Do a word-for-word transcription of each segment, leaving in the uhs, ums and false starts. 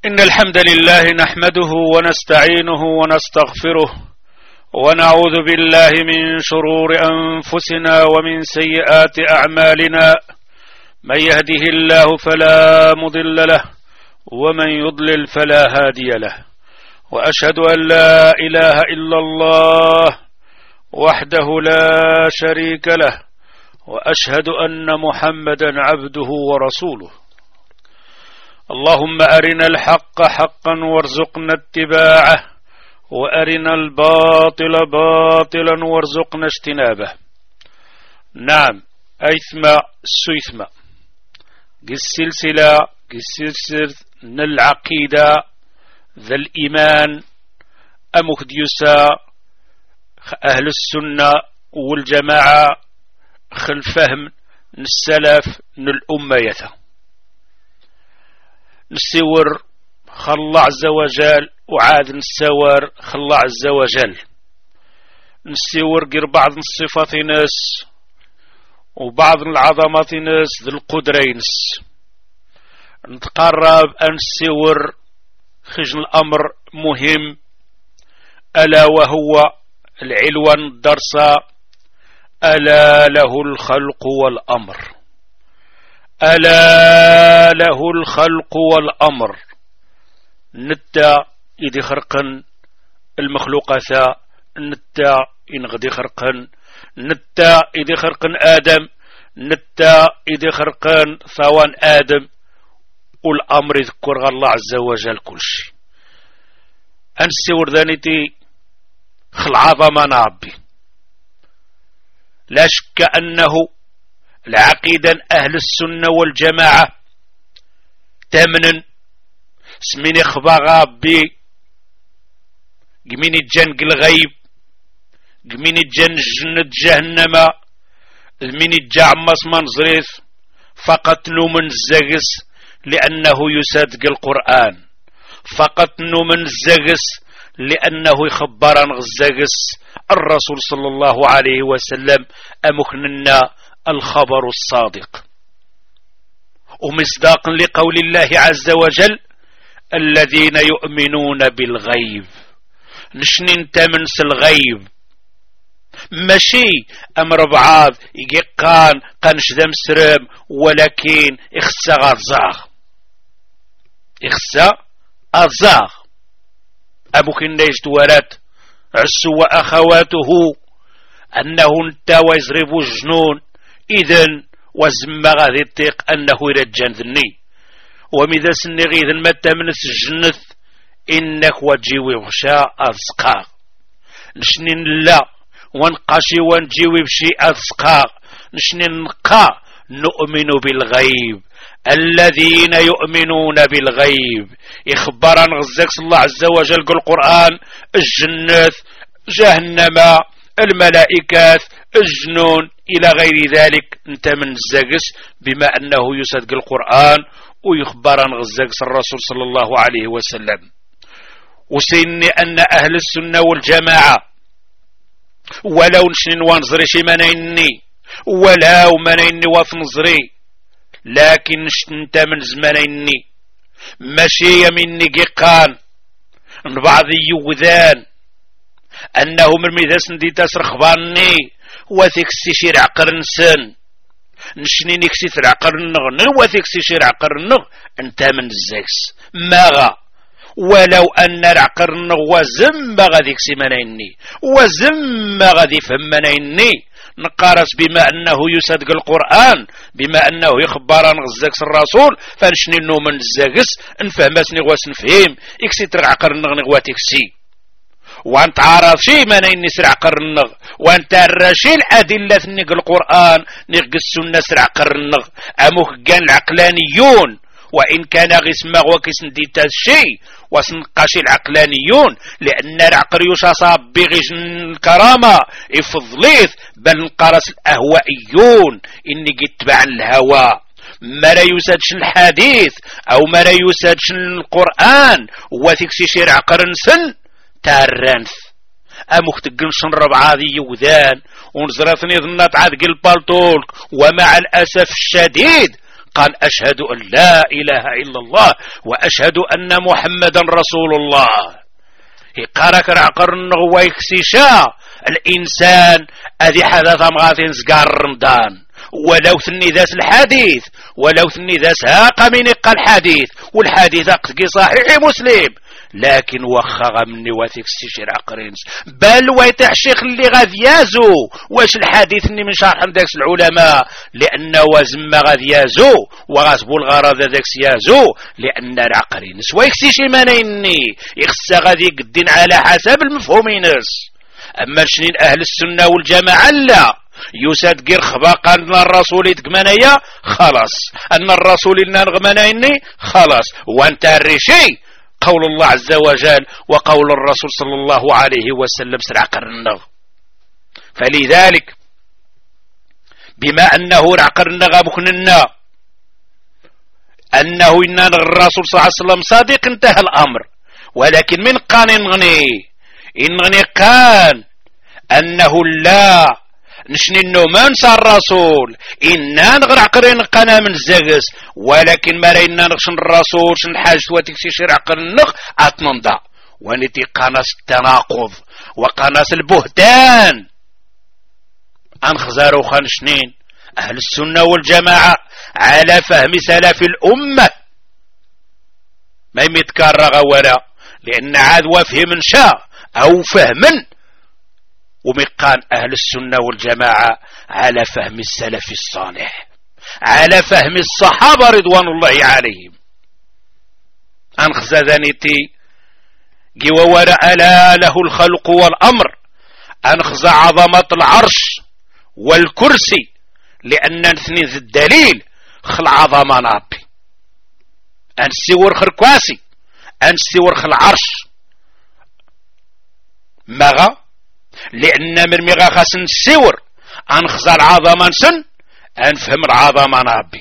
إن الحمد لله نحمده ونستعينه ونستغفره ونعوذ بالله من شرور أنفسنا ومن سيئات أعمالنا. من يهده الله فلا مضل له ومن يضلل فلا هادي له، وأشهد أن لا إله إلا الله وحده لا شريك له، وأشهد أن محمدا عبده ورسوله. اللهم أرنا الحق حقا وارزقنا اتباعه، وأرنا الباطل باطلا وارزقنا اجتنابه. نعم، أيثم السيثم السلسلة السلسلة العقيدة ذا الإيمان أمكديسا أهل السنة والجماعة خل فهم السلف الأمة يثا نسور خلا عز وجل وعاد نسور خلا عز وجل نسور غير بعض الصفات ناس وبعض العظمات ناس ذي القدرة نس نتقرب أن نسور خجل الأمر مهم، ألا وهو العلوان الدرسة، ألا له الخلق والأمر، ألا له الخلق والأمر. نتا إذا خرقن المخلوقات، نتا إن غدي خرقن، نتا إذا خرقن آدم، نتا إذا خرقن ثوان آدم، والأمر يذكر الله عز وجل كل شيء. أنسي وردانيتي خل عظمنا ربي. لا شك أنه العقيدة أهل السنة والجماعة تمنن سمين إخبار ربي قمين الجنق الغيب، قمين الجن جنة جهنم، المين الجعمس منزريث فقط نومن الزغس لأنه يصدق القرآن، فقط نومن الزغس لأنه يخبر عن الزغس الرسول صلى الله عليه وسلم أمكننا الخبر الصادق. ومصداق لقول الله عز وجل الذين يؤمنون بالغيب. نشنين تمنس الغيب ماشي أمر بعض يقان قنش ذم سرم، ولكن اخسى غزاغ اخسى أزاغ أبوك النجد ولد عسو وأخواته أنه انتوى يزربو الجنون، إذن وزم غادي التيق أنه يرجان ذني ومذا سنغي إذن متى من الجنث إنك وجيوي وشاء أذسقاغ نشنين لا ونقاشي ونجيوي بشيء أذسقاغ نشنين نقا نؤمن بالغيب. الذين يؤمنون بالغيب إخبار عن غزاك الله عز وجل قل القرآن الجنة جهنم الملائكات الجنون إلى غير ذلك انت من الزاقس بما أنه يصدق القرآن ويخبر عن غزاك الرسول صلى الله عليه وسلم. وسيني أن أهل السنة والجماعة ولو نشن وانظري شي منيني ولو منيني وفنظري، لكن انت من زمانيني ماشي مني قيقان بعض يوذان أنه مرميداس ندي تاسر خبارني وثيك السيشير عقر نسن نشني نكسي عقر النغ وثيك السيشير عقر النغ انت من الزاكس ماغا ولو أن العقر النغ وزم غادي كسيمانيني وزم غادي فهمانيني نقارس بما أنه يصدق القرآن بما أنه يخبر عن غزاكس الرسول فنشني نو من الزاكس نفهمسني غواس نفهم إكسي ترعقر النغ نغواتيكسي وانت عارف شي ما نين نسرع قرنغ وانت الرشي الأدلة نق القرآن نق السنة سرع قرنغ أموك كان العقلانيون وإن كان غسمه وكسن ديتا الشيء وسنقاشي العقلانيون لأن العقل يصاصاب بغش الكرامة إفضليث بل نقارس الأهوائيون إني قتبع الهوى ما لا يسادش الحديث أو ما لا يسادش القرآن وثيكسي شرع قرنسن تارنث أموك تقنشن ربعاذي يوذان ونزرثني ظنات عاد قل بالطولك. ومع الأسف الشديد قال أشهد أن لا إله إلا الله وأشهد أن محمدا رسول الله. يقارك العقر النغوة يكسيشا الإنسان أذي حدث مغاثين سقار رمضان ولو ثني ذات الحديث ولو ثني ذات هاق من يقى الحديث والحديث أقتقي صحيح مسلم لكن وخغ مني واثيك السيشير عقرينس بل ويتحشيخ اللي غاذ يازو واش الحديث اني من شرح داكس العلماء لأن وزم غاذ يازو وغاسبو الغرض داكس يازو لأن العقرينس ويكسيش إيمانيني يخصى غاذي قدين على حسب المفهومينس. أما شنين أهل السنة والجماعة لا يساد غير خباق أن الرسول يتقمنايا خلاص أن الرسول إنا نغمنايني خلاص وانت الرشي قول الله عز وجل وقول الرسول صلى الله عليه وسلم سرع قرنغ. فلذلك بما أنه رعقر النغ مكننا أنه إنا الرسول صلى الله عليه وسلم صادق انتهى الأمر. ولكن من قان انغني انغني قان أنه لا نشني النومان سا الرسول إنا نغرع قرين قنا من الزاقس ولكن ما رأينا نغشن الرسول شن حاجة واتكسي شرع قرنق أتننضع ونتي قناس التناقض وقناس البهتان أنخزارو خانشنين أهل السنة والجماعة على فهم سلف الأمة ما يمتكرر ولا لأن عاد وفهم شاء أو فهما ومقان أهل السنة والجماعة على فهم السلف الصالح على فهم الصحابة رضوان الله عليهم. أنخزذنتي جوا وراء لا له الخلق والأمر أنخز عظمة العرش والكرسي لأن نثني ذي الدليل خل عظمة نابي أنسيور خركواسي أنسيور خل عرش مغا لأن مرميغا خاسن السور أنخزى العظمة سن أنفهم العظمة نابي.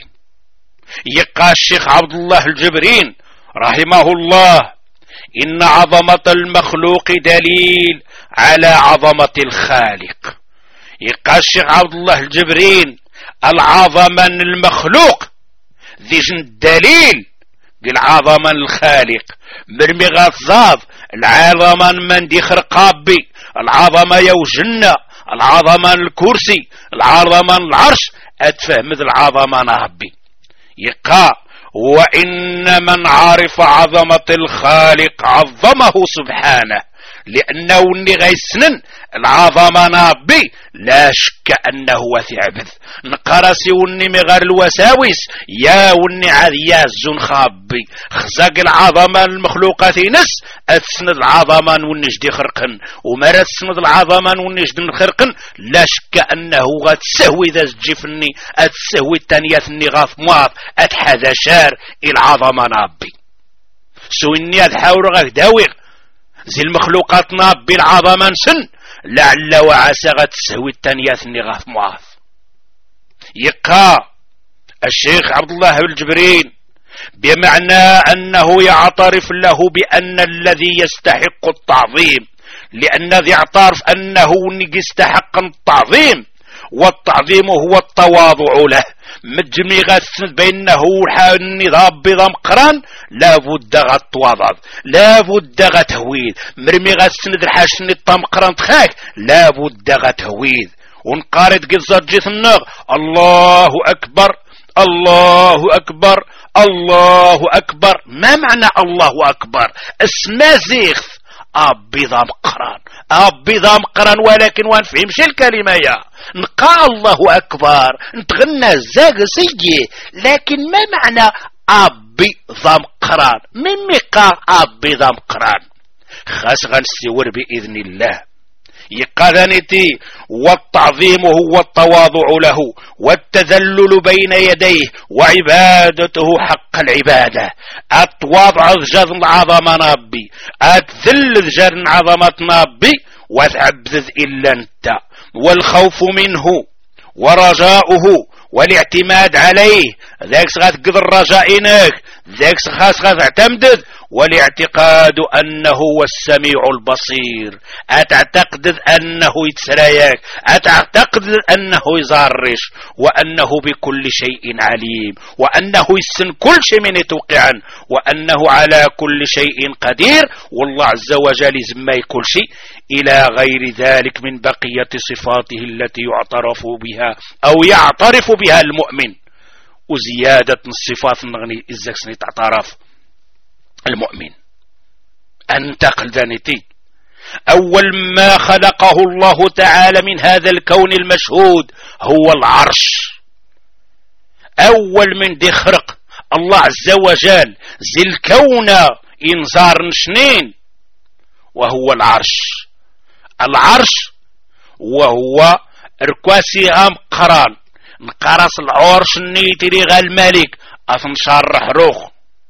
يقى الشيخ عبد الله الجبرين رحمه الله إن عظمة المخلوق دليل على عظمة الخالق. يقى الشيخ عبد الله الجبرين العظمة المخلوق ذي جن الدليل العظمة الخالق مرميغا الزاض العظمة من دي خرقابي العظمة يوجنة العظمة الكرسي العظمة العرش أتفهم العظمة نهبي. يقى وإن من عرف عظمة الخالق عظمه سبحانه لأنه اللي غيسنن العظمة نابي لا شك أنه وثعبث نقرسي وني مغار الوساوس يا وني عذيا الزن خابي خزاق العظمة المخلوقة نس أتسند العظمة ونجدي خرقن ومرت سند العظمة ونجدي خرقن لا شك أنه غتسهوي ذا الجفني أتسهوي التانية غاف مواف أتحذى شار العظمة نابي سويني أتحاول غاك داوغ زي المخلوقات نابي العظمة سن لعل وعسى غتسهوي التانية غاف مواف. يقى الشيخ عبد الله الجبرين بمعنى أنه يعترف له بأن الذي يستحق التعظيم لأن ذي اعترف أنه يستحق التعظيم والتعظيم هو التواضع له مجمي غتسند بينه النظام بضم قران لا بد غتواضع لا بد غتهويد مرمي غتسند الحاشن الطم قران تخاك لا بد غتهويد ونقارد قصة جيث النغ الله أكبر الله أكبر الله أكبر. ما معنى الله أكبر؟ اسمه زيخ أبي ضام قران أبي ضام قران ولكن وانفهمش الكلمة يا نقا الله أكبر نتغنى الزاق سيجي لكن ما معنى أبي ضام قران من مقا أبي ضام قران خاص غنسيور بإذن الله. يقاذنتي والتعظيم هو التواضع له والتذلل بين يديه وعبادته حق العبادة. أتواضع ذجاذ العظمة نابي أتذل ذجاذ عظمة نابي وتعبذ إلا أنت والخوف منه ورجاؤه والاعتماد عليه ذاك غتقدر رجائنك ذاك خاص غتعتمد والاعتقاد أنه هو السميع البصير، أتعتقد أنه يتسراياك، أتعتقد أنه يزارش، وأنه بكل شيء عليم، وأنه يسن كل شيء من يتوقعا، وأنه على كل شيء قدير، والله عز وجل يزمي كل شيء إلى غير ذلك من بقية صفاته التي يعترف بها أو يعترف بها المؤمن، وزيادة الصفات نغني إزاكسني تعترف المؤمن. انتقل ذانتي أول ما خلقه الله تعالى من هذا الكون المشهود هو العرش. أول من دي خرق الله عز وجل زي الكون إنزار نشنين وهو العرش. العرش وهو ركواسي غام قران نقرص العرش نيتري غا الملك أثنشار روخ.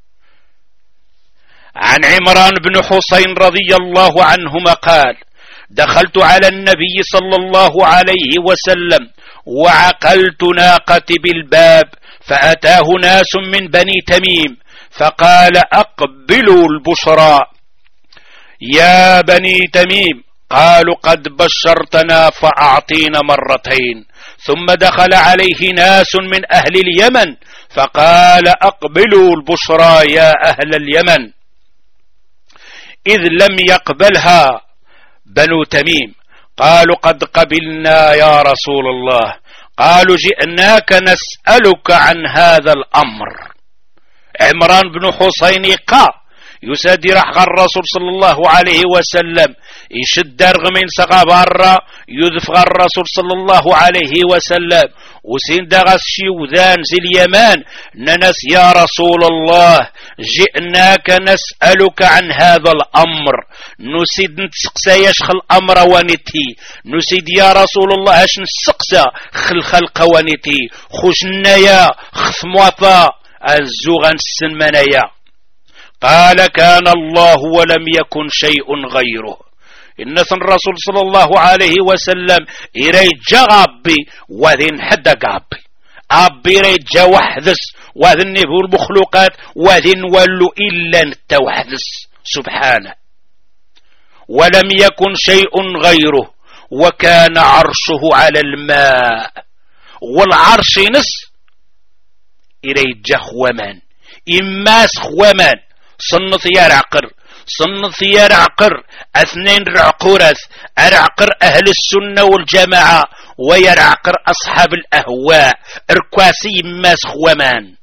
عن عمران بن حسين رضي الله عنهما قال: دخلت على النبي صلى الله عليه وسلم وعقلت ناقتي بالباب، فأتاه ناس من بني تميم فقال: أقبلوا البشرى يا بني تميم. قالوا: قد بشرتنا فأعطينا مرتين. ثم دخل عليه ناس من أهل اليمن فقال: أقبلوا البشرى يا أهل اليمن. إذ لم يقبلها بنو تميم قالوا: قد قبلنا يا رسول الله. قالوا: جئناك نسألك عن هذا الأمر. عمران بن حسين قا يسادي رح الرسول صلى الله عليه وسلم يشد رغمين سقى برا يذفغ الرسول صلى الله عليه وسلم وسين دغس شي وذان زي اليمان ننس: يا رسول الله جئناك نسألك عن هذا الأمر. نسيد نتسقسى يشخل الأمر ونتي نسيد يا رسول الله اش نسقسى خل خلق ونتي خشنايا خثموطا الزوغان السنمانايا. قال: كان الله ولم يكن شيء غيره. إن الرسول صلى الله عليه وسلم يريجا غابي وذين حد غابي أبي ريجا وحدس وذين نبو المخلوقات وذين ولو إلا نتوحدس سبحانه. ولم يكن شيء غيره وكان عرشه على الماء. والعرش نس يريجا خومان إماس خومان صنط يا رعقر صنط يا رعقر اثنين رعقورث ارعقر اهل السنة والجماعة ويرعقر اصحاب الاهواء اركواسي ماس خومان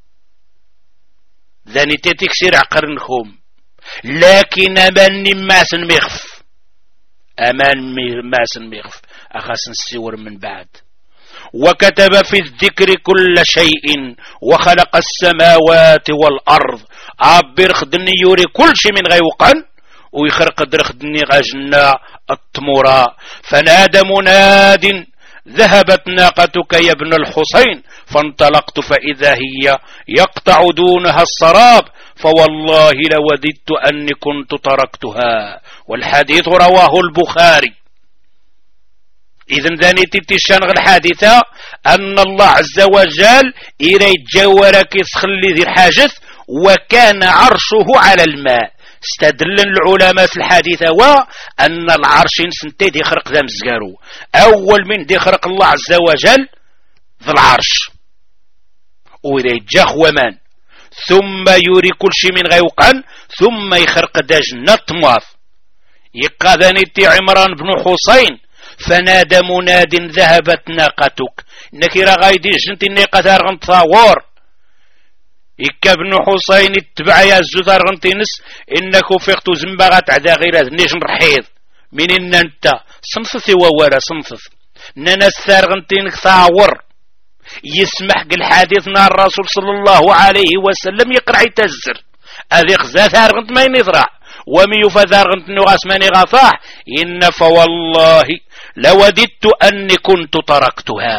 ذاني تتكسير عقر نخوم. لكن امان ماس ميخف امان ماس ميخف اخاس نسيور من بعد. وكتب في الذكر كل شيء وخلق السماوات والأرض. عبر خدني يوري كل شيء من غيوقا ويخرق درخدني غجنا التمورا. فنادى مناد: ذهبت ناقتك يا ابن الحسين. فانطلقت فإذا هي يقطع دونها السراب، فوالله لوددت أني كنت تركتها. والحديث رواه البخاري. إذن ذاني تتشان الحادثة أن الله عز وجل إلي جوارك يسخلي ذي الحاجث وكان عرشه على الماء. استدل العلماء في الحادثة وأن العرش سنتي دي خرق ذا مزقارو. أول من دي خرق الله عز وجل ذي العرش وإلي جاخ ومان ثم يوري كل شيء من غيوقا ثم يخرق دا جنة مواث. يقى ذاني تي عمران بن حسين: فنادى مناد: ذهبت ناقتك. نكيرا غايدي جنتي الناقة ثارغن تصاور. إكا بن حسين اتبع يا الزوثار غنتينس إنك فيقتو زنبغات عدا غير نيش نرحيض من إن أنت صنفثي وورا صنفث ننس ثارغنتينك ثاور. يسمح الحديث مع الرسول صلى الله عليه وسلم يقرع يتزر أذي خزا ثارغنت ما ينضرع ومن يفثارغنت نغاس ماني غفاح. إن فوالله لوددت أني كنت تركتها.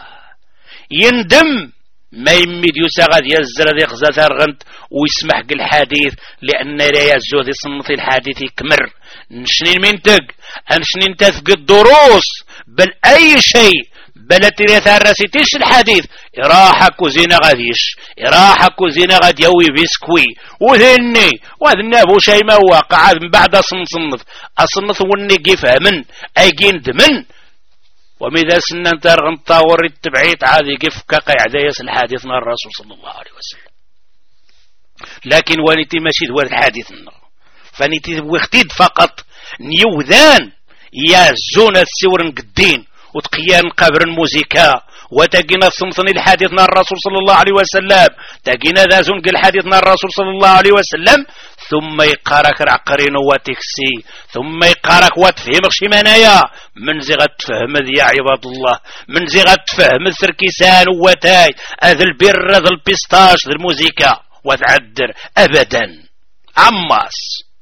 يندم ما يمد يساغد يزر ذي خزا ثارغنت ويسمح الحديث لأن لا يزو ذي صنف الحديث يكمر. نشنين منتق أنشنين تثق الدروس بل أي شيء بلتي راسيتيش الحديث راح كوزينة غاديش راح كوزينة غادي يوي بسكوي وذني وذني ابو شي ما واقع من بعد صنصنف اصنف وني كيف من ايجين دمن ومذا سنة انت غنطاور التبعيت عادي كيف كقيعديس الحديث من الرسول صلى الله عليه وسلم لكن ونيتي ماشي دوار الحديث فنيتي وختيد فقط نيوذان يا زونة السور قدين وتقيان قبر الموسيقى وتقينا صمتني الحديثنا الرسول صلى الله عليه وسلم تقينا ذا زنق الحديثنا الرسول صلى الله عليه وسلم ثم يقارك رعقرين وتكسي ثم يقارك وتفهم شمانايا من زي غتفهم يا عباد الله من زي غتفهم الثركيسان وتاي هذا البر هذا البيستاش ذا الموسيقى وتعدر ابدا عماس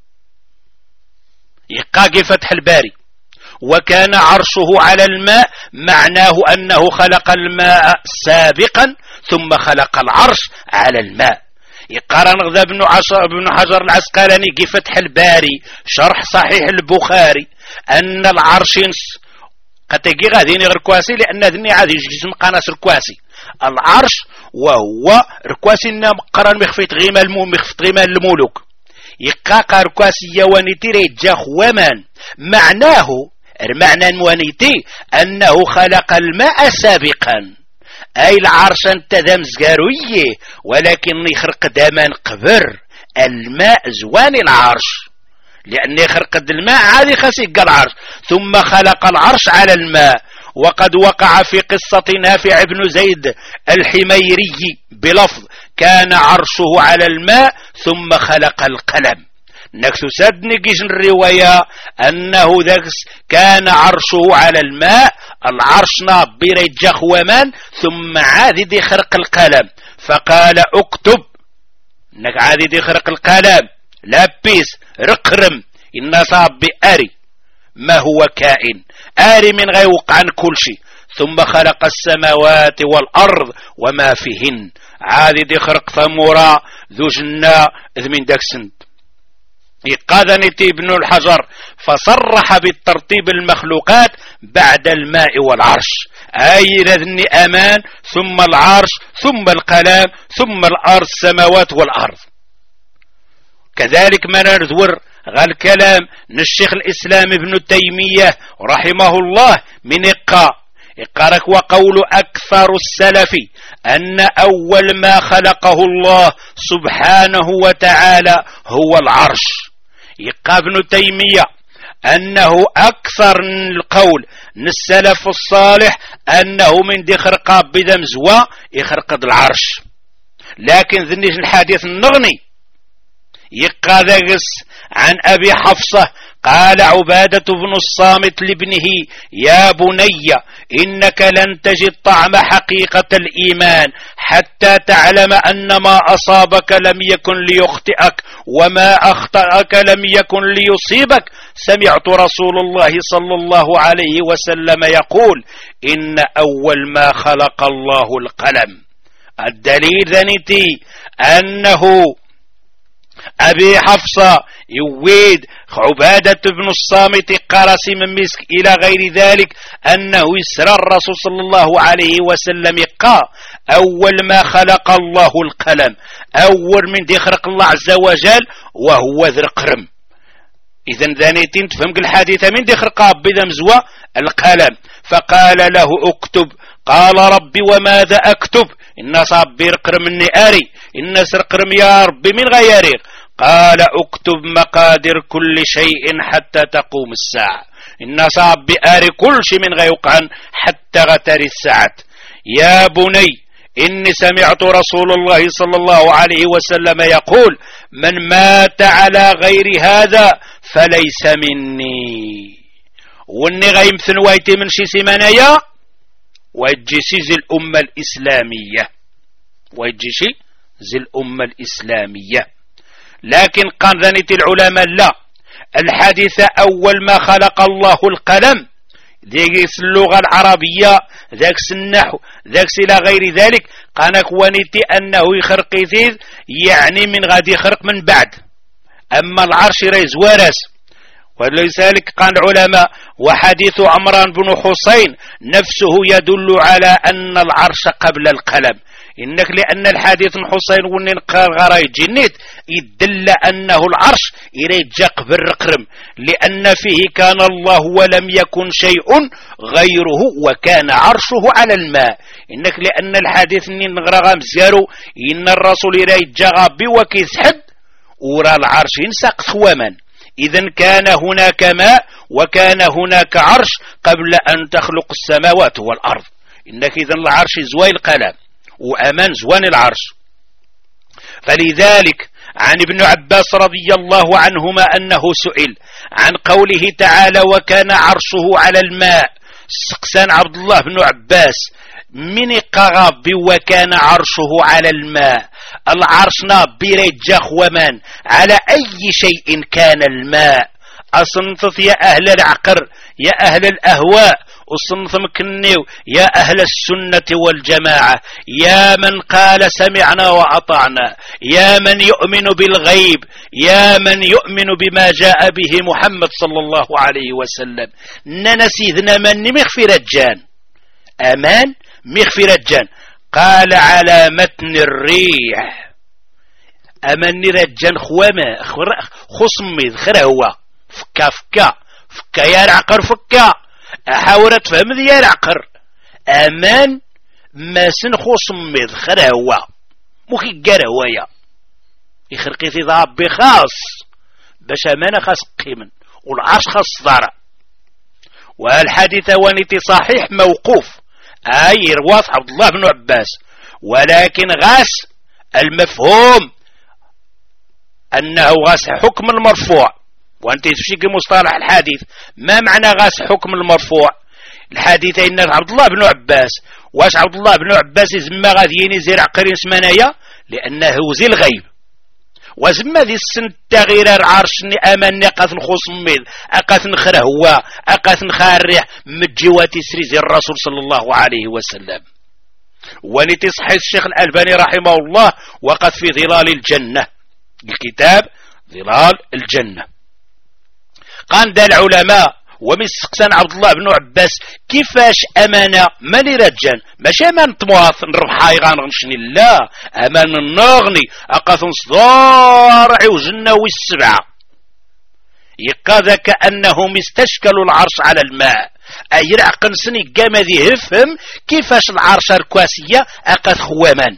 يقاقي فتح الباري وكان عرشه على الماء معناه أنه خلق الماء سابقا ثم خلق العرش على الماء يقارن غذا بن حجر العسقلاني في فتح الباري شرح صحيح البخاري أن العرش قتقي غاديني غير كواسي لأن ذني عادي جسم قناص ركواسي العرش وهو ركواسي مقرن مخفيت غيما المو مخفيت غيما الملوك يقاقا ركواسي يوانيتي ريجا خوامان معناه المعنى الموانيتي أنه خلق الماء سابقا أي العرش انت ذا مزقارويه ولكن يخرق دامان قبر الماء زوان العرش لأن يخرق الماء عادي خسيق العرش ثم خلق العرش على الماء وقد وقع في قصة نافع بن زيد الحميري بلفظ كان عرشه على الماء ثم خلق القلم نكسو سد نجيش الرواية أنه ذاكس كان عرشه على الماء العرش نابير جخومان ثم عاد يخرق القلم فقال اكتب انك عاد يخرق القلم لابيس رقرم إن صاب بأري ما هو كائن آري من غير وقع عن كل شيء ثم خلق السماوات والأرض وما فيهن عاد يخرق ثمورا ذو جنة ذ من داك سند يقاذنتي ابن الحجر فصرح بالترتيب المخلوقات بعد الماء والعرش أي لذني أمان ثم العرش ثم القلم ثم الأرض السماوات والأرض كذلك ما نذور غال كلام الشيخ الإسلام ابن تيمية رحمه الله من إقا إقارك وقول أكثر السلف أن أول ما خلقه الله سبحانه وتعالى هو العرش يقى ابن تيمية أنه أكثر القول من السلف الصالح أنه من دي خرقا بدا مزوا يخرق العرش لكن ذنيش الحديث النغني يقى ذاقس عن أبي حفصة قال عبادة بن الصامت لابنه يا بني إنك لن تجد طعم حقيقة الإيمان حتى تعلم أن ما أصابك لم يكن ليخطئك وما أخطأك لم يكن ليصيبك سمعت رسول الله صلى الله عليه وسلم يقول إن أول ما خلق الله القلم الدليل ذنتي أنه أبي حفصة يويد عبادة بن الصامت قرسي من مسك إلى غير ذلك أنه يسر الرسول صلى الله عليه وسلم يقى أول ما خلق الله القلم أول من دي خلق الله عز وجل وهو ذي القرم إذن ذانيتين تفهم الحديث من دي خلق بذا مزوى القلم فقال له اكتب قال ربي وماذا أكتب إن صابير قرم النئاري إن سر قرم يا ربي من غيريق قال اكتب مقادر كل شيء حتى تقوم الساعة إن صاب بآري كل شيء من غيوقعا حتى غتري الساعة يا بني إني سمعت رسول الله صلى الله عليه وسلم يقول من مات على غير هذا فليس مني واني غيمثن وايتي من شي سيمانيا ويجيسي زي الأمة الإسلامية ويجيسي زي الأمة الإسلامية لكن قال ذنيت العلماء لا الحادثة أول ما خلق الله القلم ذيك اللغة العربية ذاك النحو ذاك إلى غير ذلك قانك ونيتي أنه يخرق ذيذ يعني من غادي يخرق من بعد أما العرش ريز ورس ولذلك قال العلماء وحديث عمران بن حسين نفسه يدل على أن العرش قبل القلم. إنك لأن الحديث حسين ونين غراي جنيت يدل أنه العرش إليه جا قبل القرم، لأن فيه كان الله ولم يكن شيء غيره وكان عرشه على الماء. إنك لأن الحديث نين غرا مزيارو إن الرسول إليه جا غابي وكيسحد ورا العرش ينسق ثواما. إذن كان هناك ماء وكان هناك عرش قبل أن تخلق السماوات والأرض. إنك إذن العرش زوي القلم وأمان زوان العرش. فلذلك عن ابن عباس رضي الله عنهما أنه سئل عن قوله تعالى وكان عرشه على الماء، سقسان عبد الله بن عباس من قغاب وكان عرشه على الماء، العرشنا بريجا خومان على أي شيء كان الماء. أصنفت يا أهل العقر يا أهل الأهواء، وصنف مكنيو يا أهل السنة والجماعة، يا من قال سمعنا وأطعنا، يا من يؤمن بالغيب، يا من يؤمن بما جاء به محمد صلى الله عليه وسلم. ننسيذنا من مخفي رجان أمان مخفي رجان. قال على متن الريح أمان رجان خوما خصمي خير هو فكا فكا فكا يا العقر فكا أحاول تفهم ذي يا العقر أمان ما سنخو صميد خير هو مخي قار هوايا يخرقي في ضاب بخاص باش أمانة خاص قيمن والعرش خاص ضارة. والحديث وانتي صحيح موقوف أي رواث عبد الله بن عباس، ولكن غاس المفهوم أنه غاس حكم المرفوع. وانت تشيك مصطلح الحديث ما معنى غاس حكم المرفوع؟ الحديث إن عبد الله بن عباس واش عبد الله بن عباس زما غاديين زير عقرين سمانايا لأنه زي الغيب، وزما ذي السن تغيير العرش أمان أقاث الخصميل أقاث نخره هو أقاث نخارح مجوات سريز الرسول صلى الله عليه وسلم. ولتصحيح الشيخ الألباني رحمه الله وقد في ظلال الجنة الكتاب ظلال الجنة قال دا العلماء ومن سقسان عبد الله بن عباس كيفاش أمانة مالي رجان ماشي أمان طمواث نربحاي غانغنشني لا أمان النغني أقاث نصدار عوزنا والسبعة يقاذا كأنه مستشكل العرش على الماء أي رعقن سني قام ذي يفهم كيفاش العرش الكواسية أقاث خوامان.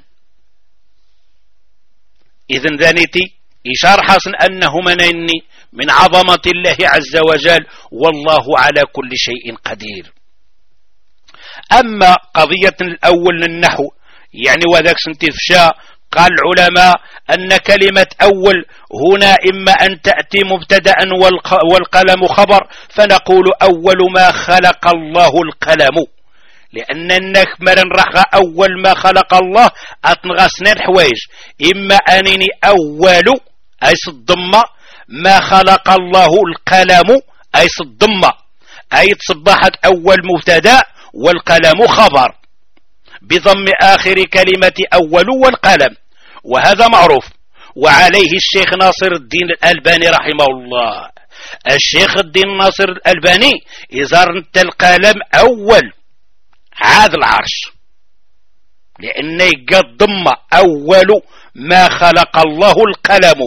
إذن ذانيتي إشار حسن أنه منيني من عظمة الله عز وجل والله على كل شيء قدير. أما قضية الأول للنحو يعني وذاك سنتفشاء قال العلماء أن كلمة أول هنا إما أن تأتي مبتدأ والقلم خبر فنقول أول ما خلق الله القلم، لأن النك مرن رخى أول ما خلق الله أتنغى سنين حوايج إما أنني أول أي صدمة ما خلق الله القلم أي صدمة أي تصبحت أول مبتدأ والقلم خبر بضم آخر كلمة أول والقلم، وهذا معروف. وعليه الشيخ ناصر الدين الألباني رحمه الله الشيخ الدين ناصر الألباني إذا رنت القلم أول هذا العرش لأنه قد ضم أول ما خلق الله القلم.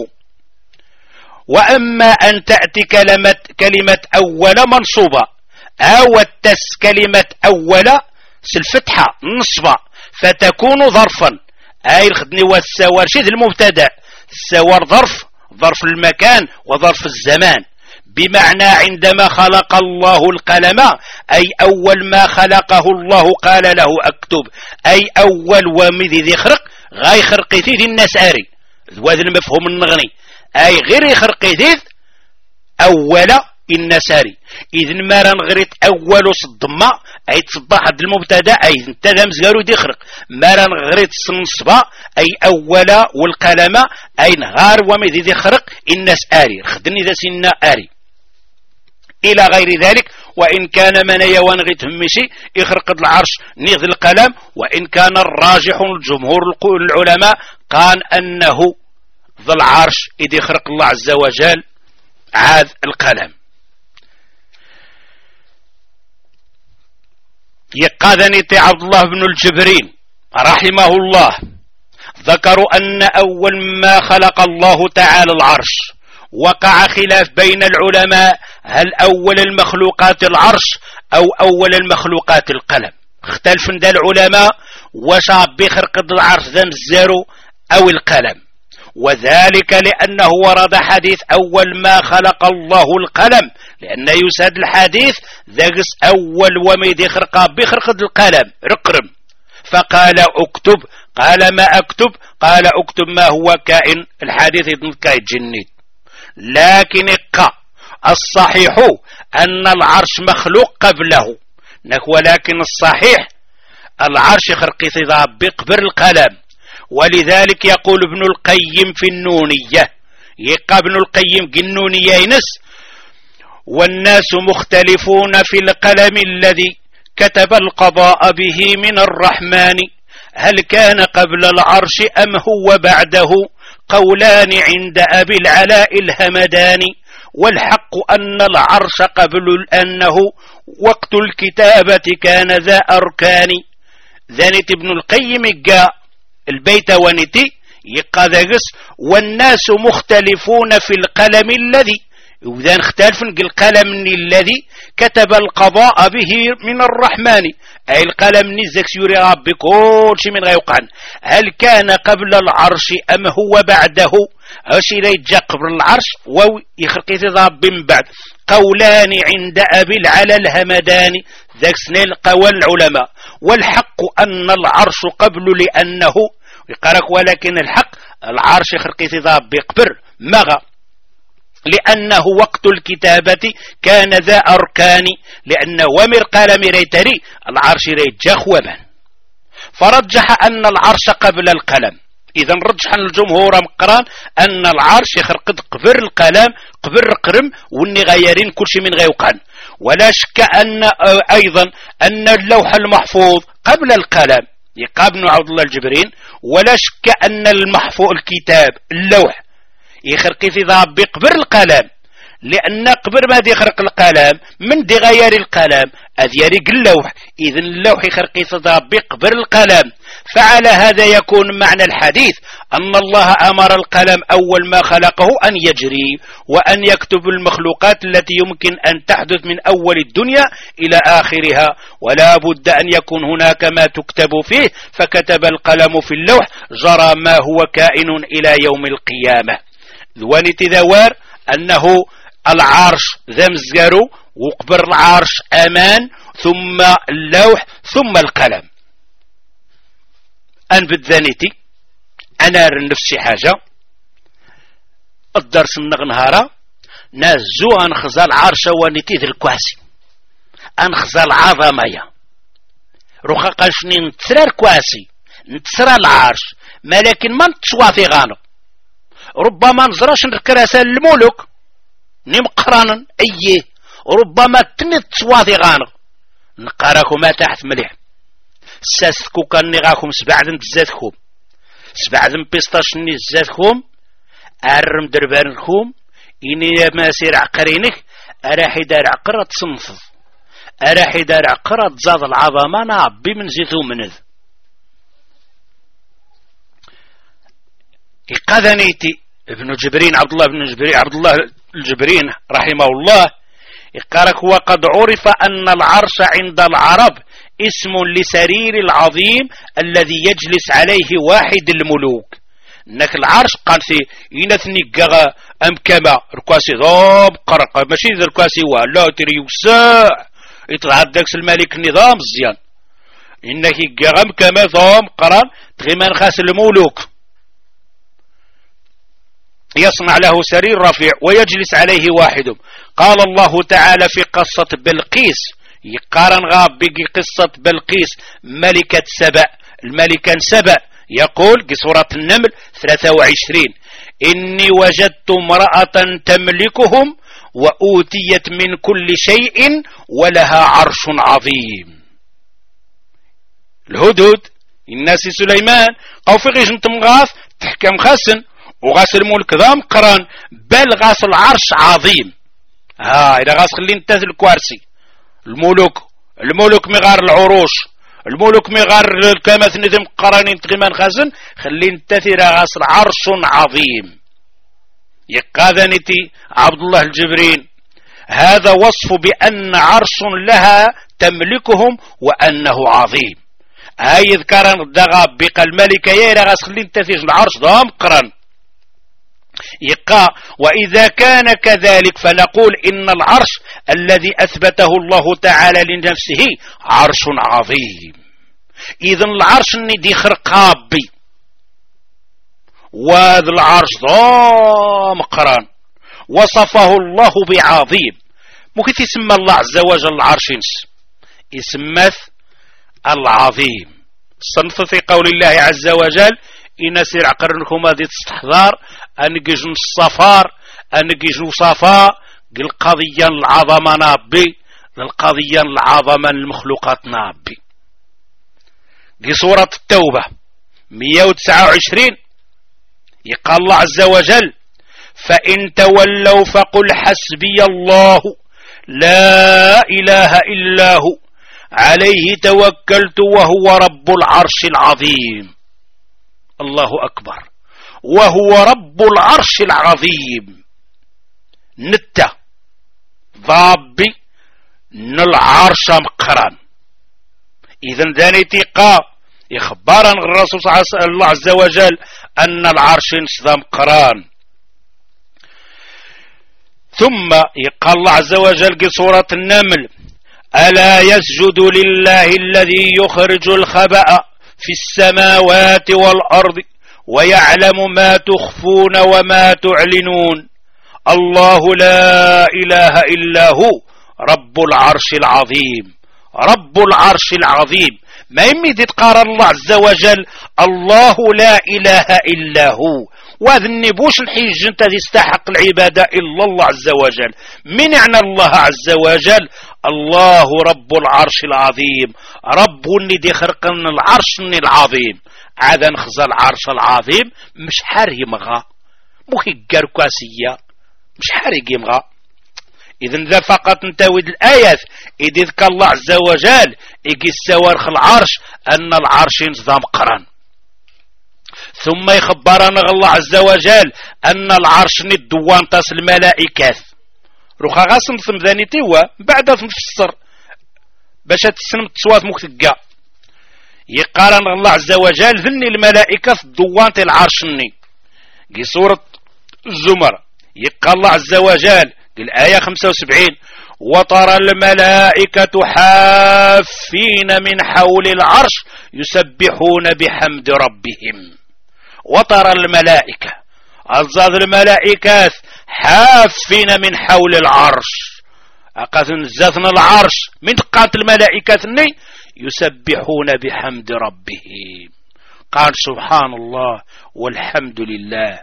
وأما أن تأتي كلمة, كلمة أول منصوبة أو التس كلمة أول سالفتحة نصبة فتكون ظرفا أي الخدني والسوار شذ المبتدأ السوار ظرف ظرف المكان وظرف الزمان، بمعنى عندما خلق الله القلم أي أول ما خلقه الله قال له أكتب أي أول ومذي ذي خرق غاي خرقيتي ذي الناس آري وهذا المفهوم النغني أي غير خرقيتي أول النساري. إذن ما رنغريت أول صدما أي تصبح المبتدا أي انتدى مزغارو دي خرق، ما رنغريت صنصبا أي أول والقلم أي نغار ومذي دي خرق الناس آري خدني ذا سنة آري إلى غير ذلك. وإن كان من يوانغي تهمشي يخرق العرش نيغ القلم، وإن كان الراجح الجمهور العلماء قال أنه ذا العرش إذ يخرق الله عز وجل عاد القلم. يقاذني عبد الله بن الجبرين رحمه الله ذكروا أن أول ما خلق الله تعالى العرش وقع خلاف بين العلماء هل أول المخلوقات العرش أو أول المخلوقات القلم. اختلف عند العلماء واش ربي خلق العرش ذا مزارو أو القلم، وذلك لأنه ورد حديث أول ما خلق الله القلم، لأن يساد الحديث ذاكس أول وميدي خلق ربي خلق القلم رقرم، فقال اكتب، قال ما اكتب، قال اكتب ما هو كائن، الحديث يتنكا يتجنيد. لكن اقا الصحيح أن العرش مخلوق قبله، ولكن الصحيح العرش خلق ربي قبل القلم. ولذلك يقول ابن القيم في النونية، يقى ابن القيم النونية ينس: والناس مختلفون في القلم الذي كتب القضاء به من الرحمن، هل كان قبل العرش أم هو بعده، قولان عند أبي العلاء الهمداني، والحق أن العرش قبل أنه وقت الكتابة كان ذا أركان. ذانت ابن القيم قال البيت ونتي يقاذقس: والناس مختلفون في القلم الذي، وذا اختلف القلم الذي كتب القضاء به من الرحمن، أي القلم نزك سيوري ربي كل شيء من غيوقعن، هل كان قبل العرش أم هو بعده، أشي ريجا قبل العرش ويخلقي ربي من بعد. قولان عند أبي العلا الهمداني، ذاك سنين قول العلماء، والحق أن العرش قبل لأنه يقرأك، ولكن الحق العرش خلقي ربي قبل مغا لأنه وقت الكتابة كان ذا أركان، لأنه ومر قلم ريتري العرش ريجا خوما، فرجح أن العرش قبل القلم. إذا رجح الجمهور مقران أن العرش خلق قبل القلم قبل القرم، واني غيرين كل شيء من غيوقعن. ولا شك أن أيضا أن اللوح المحفوظ قبل القلم، يقابن عبد الله الجبرين. ولا شك أن المحفوظ الكتاب اللوح يخرق في ذا قبل القلم، لأن قبل ما دي خرق القلم من دي غير القلم أذياريق اللوح، إذن اللوح يخرق في ذا قبل القلم. فعلى هذا يكون معنى الحديث أن الله أمر القلم أول ما خلقه أن يجري وأن يكتب المخلوقات التي يمكن أن تحدث من أول الدنيا إلى آخرها، ولا بد أن يكون هناك ما تكتب فيه، فكتب القلم في اللوح جرى ما هو كائن إلى يوم القيامة. ذواني ذوار أنه العرش ذا مزقارو، وقبر العرش أمان، ثم اللوح، ثم القلم. أن بالذانيتي أنا نفسي حاجة الدرس النغنهارة نازو أنخزى العرش ونتي ذي الكواسي، أنخزى العظمية روخا قاشني نتسرى الكواسي نتسرى العرش، ولكن ما نتشوافي غانو، ربما نزرش نركراسة الملوك نمقرانا أيه، ربما تنتشوافي غانو نقراكو ما تحت مليح ساسكو كان نغاكم سبعدن بزاتكم سبعدن بيستاشني زاتكم أرم دربانكم إني ما سير عقرينك أراحي دار عقرة تصنفض، أراحي دار عقرة تزاد العظمة نعبي من زيتو منذ. إقاذنيتي ابن جبرين عبد الله بن جبرين عبد الله الجبرين رحمه الله إقارك: وقد عرف أن العرش عند العرب اسم لسرير العظيم الذي يجلس عليه واحد الملوك. انك العرش قال في ينثني قغا ام كما ركواسي ضوب قرق ماشي ذا ركواسي ولا تري وساع يتعدك الملك النظام زيان، انك قغا ام كما ضوب قران تغيمان خاس الملوك يصنع له سرير رفيع ويجلس عليه واحد. قال الله تعالى في قصة بلقيس، يقارن غاب بقي قصة بلقيس ملكة سبأ، الملكة سبأ، يقول في سورة النمل ثلاثة وعشرين: إني وجدت امرأة تملكهم وأوتيت من كل شيء ولها عرش عظيم. الهدود الناس سليمان أو في غيش نتمغاث تحكم خاسن وغاس الملك ذا قران بل غاس العرش عظيم. ها إذا غاس خلين تاز الكوارسي الملوك الملوك مغار العروش الملوك مغار الكامث ندم قرانين تغيمان خازن خلين تثير غاصل عرش عظيم يقاذنتي عبد الله الجبرين هذا وصف بأن عرش لها تملكهم وأنه عظيم هاي يذكرن الدغاب بقى الملكة يا غاس خلين تثير العرش ضام قرن يقا وإذا كان كذلك فنقول إن العرش الذي أثبته الله تعالى لنفسه عرش عظيم إذن العرش ندي خرقابي وهذا العرش ضام قران وصفه الله بعظيم ممكن يسمى الله عز وجل العرش يسمى العظيم صنف في قول الله عز وجل إن سير عقرنكم هذه تستحضار أنجج الصفار أنجج صفاء القضية العظمة نابي القضية العظمة المخلوقات نابي دي سورة التوبة مئة وتسعة وعشرين يقال الله عز وجل فإن تولوا فقل حسبي الله لا إله إلا هو عليه توكلت وهو رب العرش العظيم الله أكبر وهو رب العرش العظيم نتا ضابي نالعرش مقران إذن ذاني تيقا إخبارا الرسول صلى الله عز وجل أن العرش نصدام قران ثم يقال الله عز وجل في سورة النمل ألا يسجد لله الذي يخرج الخبأ في السماوات والأرض ويعلم ما تخفون وما تعلنون الله لا إله إلا هو رب العرش العظيم رب العرش العظيم ما يميد تقارن الله عز وجل الله لا إله إلا هو وذنبوش الحج انت يستحق العبادة إلا الله عز وجل من يعني الله عز وجل الله رب العرش العظيم رب ندي خرقن العرش العظيم عادا نخزى العرش العظيم مش حريم غا مخي كاسية مش حريم غا إذن ذا فقط نتاود الآيات إذ ذكر الله عز وجل إيجي السوارخ العرش أن العرش نظام قرن ثم يخبرنا الله عز وجل أن العرش ندوان تصل الملائكات روخا غاسم ثم ذاني تيوا بعد تفسر باش تسلم تصوات مكتقا يقارن الله عز وجل ذني الملائكة دوان العرش ني في سورة الزمر يقال الله عز وجل الآية خمسة وسبعين وترى الملائكة حافين من حول العرش يسبحون بحمد ربهم وترى الملائكة أزاد الملائكات حافين من حول العرش أقاثن زاثنا العرش من قانت الملائكة يسبحون بحمد ربهم قال سبحان الله والحمد لله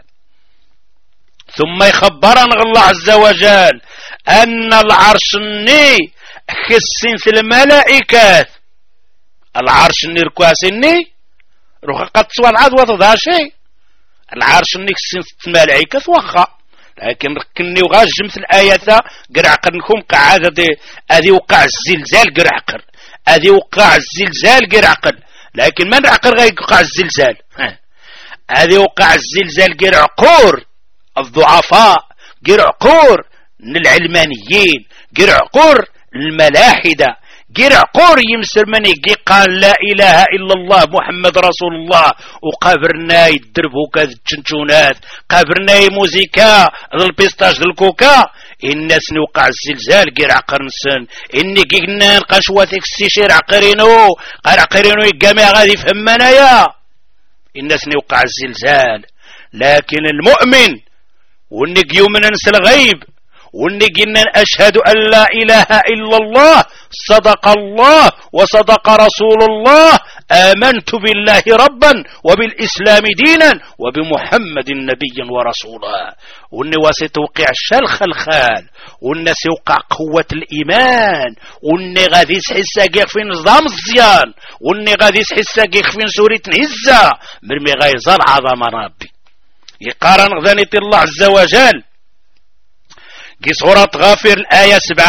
ثم يخبرنا الله عز وجل أن العرش الني خسين في الملائكات العرش الني ركواسني روح قد سوى العدوى تضع شيء العرش الني خسين في الملائكات وخا لكن ركني وغاج مثل آيات قرع قرنكم كعادة أذي وقع الزلزال قرع قر أذي وقع الزلزال قرع قر لكن من عقر غير يقع الزلزال أذي وقع الزلزال قرع قور الضعفاء قرع قور العلمانيين قرع قور الملاحدة قرع قور يمسر من يقي قال لا إله إلا الله محمد رسول الله وقابرنا يدربوا كذا الجنجونات قابرنا موزيكا البيستاج الكوكا الناس نوقع الزلزال قرع قرنسن إني قلنا القشواتك السيشير عقرينو قال عقرينو يقامي غادي فهمنا يا الناس نوقع الزلزال لكن المؤمن ونك يومنا ننسى الغيب ونك إننا أشهد أن لا إله إلا الله صدق الله وصدق رسول الله آمنت بالله ربا وبالإسلام دينا وبمحمد نبيا ورسولا وني وستوقع الشلخ الخال وني سيوقع قوة الإيمان وني غادي يسحس في نظام الزيان وني غادي يسحس في سورة هزة مرمي غايزة العظم ربي يقارن غذانية الله عز وجل في سورة غافر الآية سبعة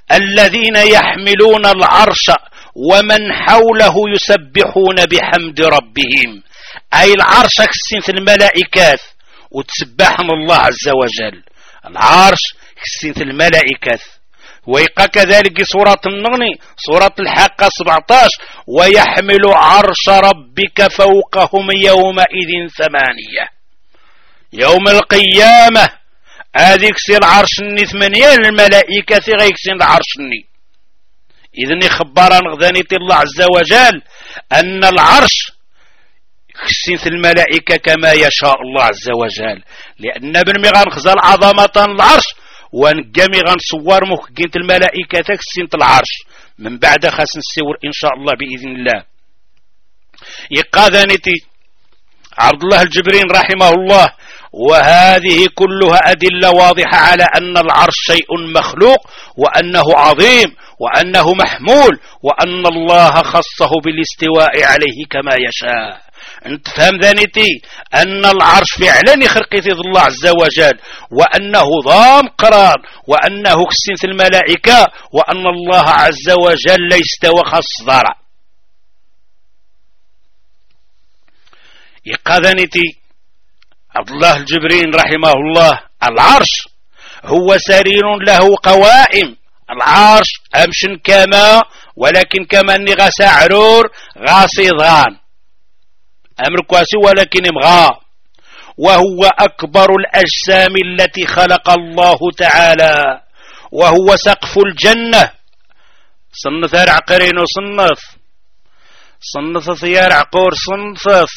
الذين يحملون العرش ومن حوله يسبحون بحمد ربهم، أي العرش كسنت الملائكات وتسبحهم الله عز وجل. العرش كسنت الملائكات. ويقى كذلك سورة النغني سورة الحاقة سبعتاش: ويحمل عرش ربك فوقهم يومئذ ثمانية. يوم القيامة هذيك سي العرش الني ثمانية الملائكة غيكسين العرش الني. إذن يخبران غداني الله عز وجل أن العرش كسين الملائكة كما يشاء الله عز وجل، لأن بنمي غنخزى العظمة العرش ونقامي غنصور مخقينة الملائكة كسين العرش. من بعد خاص نسيور إن شاء الله بإذن الله. يقاذانيتي عبد الله الجبرين رحمه الله: وهذه كلها أدلة واضحة على أن العرش شيء مخلوق، وأنه عظيم، وأنه محمول، وأن الله خصه بالاستواء عليه كما يشاء. انت فهم ذانيتي أن العرش فعلا يخرقي في الله عز وجل، وأنه ضام قرار، وأنه كسنت الملائكة، وأن الله عز وجل استوى خص ضرع. يقاذانيتي عبد الله الجبرين رحمه الله: العرش هو سرير له قوائم. العرش أمشن كما ولكن كما اني غسعرور غاصيضان أمر كواسي ولكن مغا. وهو أكبر الأجسام التي خلق الله تعالى، وهو سقف الجنة. صنف عقرين وصنف صنف ثيار عقور صنف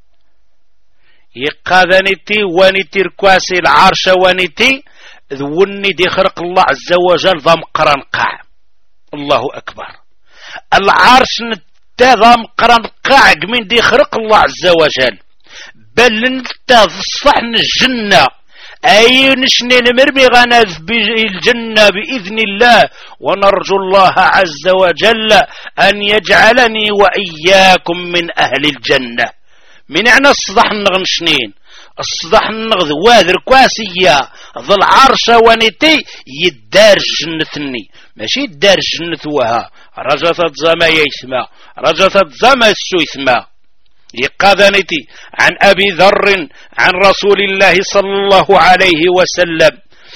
يقاذنتي ونتي ركواسي العرش ونتي ذوني دي خرق الله عز وجل ضم قرنقع. الله أكبر. العرش نتا ضم قرنقع من دي خرق الله عز وجل، بل نتا صحن الجنة، أي نشني المرمي غناذ بالجنة بإذن الله. ونرجو الله عز وجل أن يجعلني وإياكم من أهل الجنة. من يعني الصدح النغن شنين الصدح النغذ واذر كواسية ذو العرش ونتي يدار جنتني ماشي يدار جنة وها رجثت زما يسمى رجثت زما السو يسمى. يقاذنتي عن أبي ذر عن رسول الله صلى الله عليه وسلم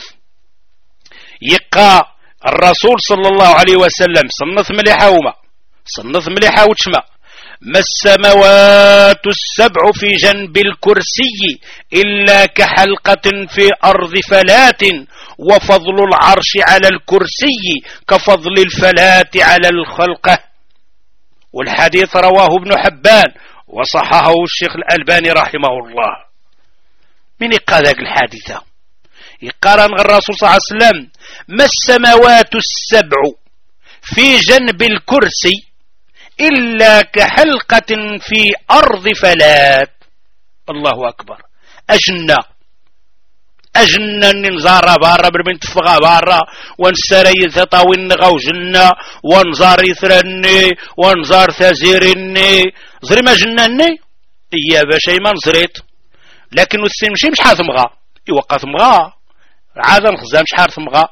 يقى الرسول صلى الله عليه وسلم صنف مليحة وما صنف مليحة وشما: ما السماوات السبع في جنب الكرسي إلا كحلقة في أرض فلاة، وفضل العرش على الكرسي كفضل الفلاة على الخلقة. والحديث رواه ابن حبان وصححه الشيخ الألباني رحمه الله. من يقال ذاك الحادثة؟ يقارن الرسول صلى الله عليه وسلم: ما السماوات السبع في جنب الكرسي إلا كحلقة في أرض فلات. الله أكبر. أجنة أجنة نزار بارا بربنت فغا بارا ونسري ثطاوين غو جنة ونزار يثرني ونزار ثزيرني زري ما جنني إيا باشي ما نزريت، لكن السن مشي مش حاث مغا يوقع ثمغا عادا نخزا مش حاث مغا.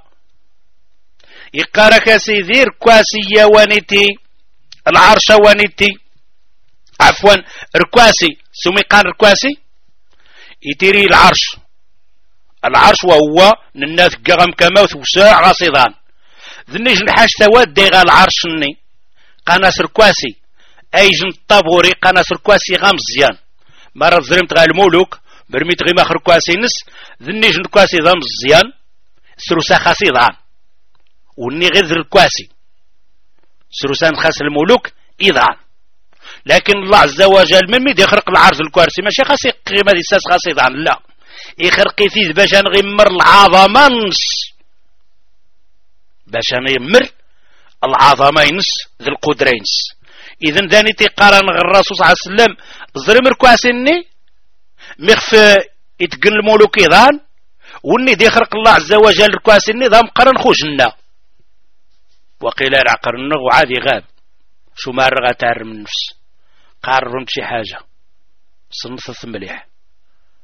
يقارك سيدير كواسية ونتي العرش ونتي عفوا ركواسي سمي قال ركواسي يتيري العرش العرش وهو الناس قغم كما وساع غصيدان ذنيج نحاش ثواد ديغا العرش ني قناس ركواسي اي جن طابوري قناس ركواسي غام مزيان مرة زرمت غا المولوك برميت غي ماخر ركواسي نس ذنيج ركواسي ذا مزيان سروسا خاصيدان وني غير ركواسي سروسان خاص الملوك إذان. لكن الله عز وجل من ميد يخرق العرش الكرسي ماشي خاص قيمة الساس خاص إذان، لا يخرق فيه باش نغمر العظمة نص باش نغمر العظمة نص ذي القدرة نص. إذن ذاني تقارن الرسول صلى الله عليه وسلم زرم ركواسيني مخف يتقن الملوك إذان وني دي يخرق الله عز وجل ركواسيني ذا مقارن خوجنا. وقيل العقر النغو عادي غاب شو ما رغا تعر من نفس قارن شي حاجة صنفت مليح.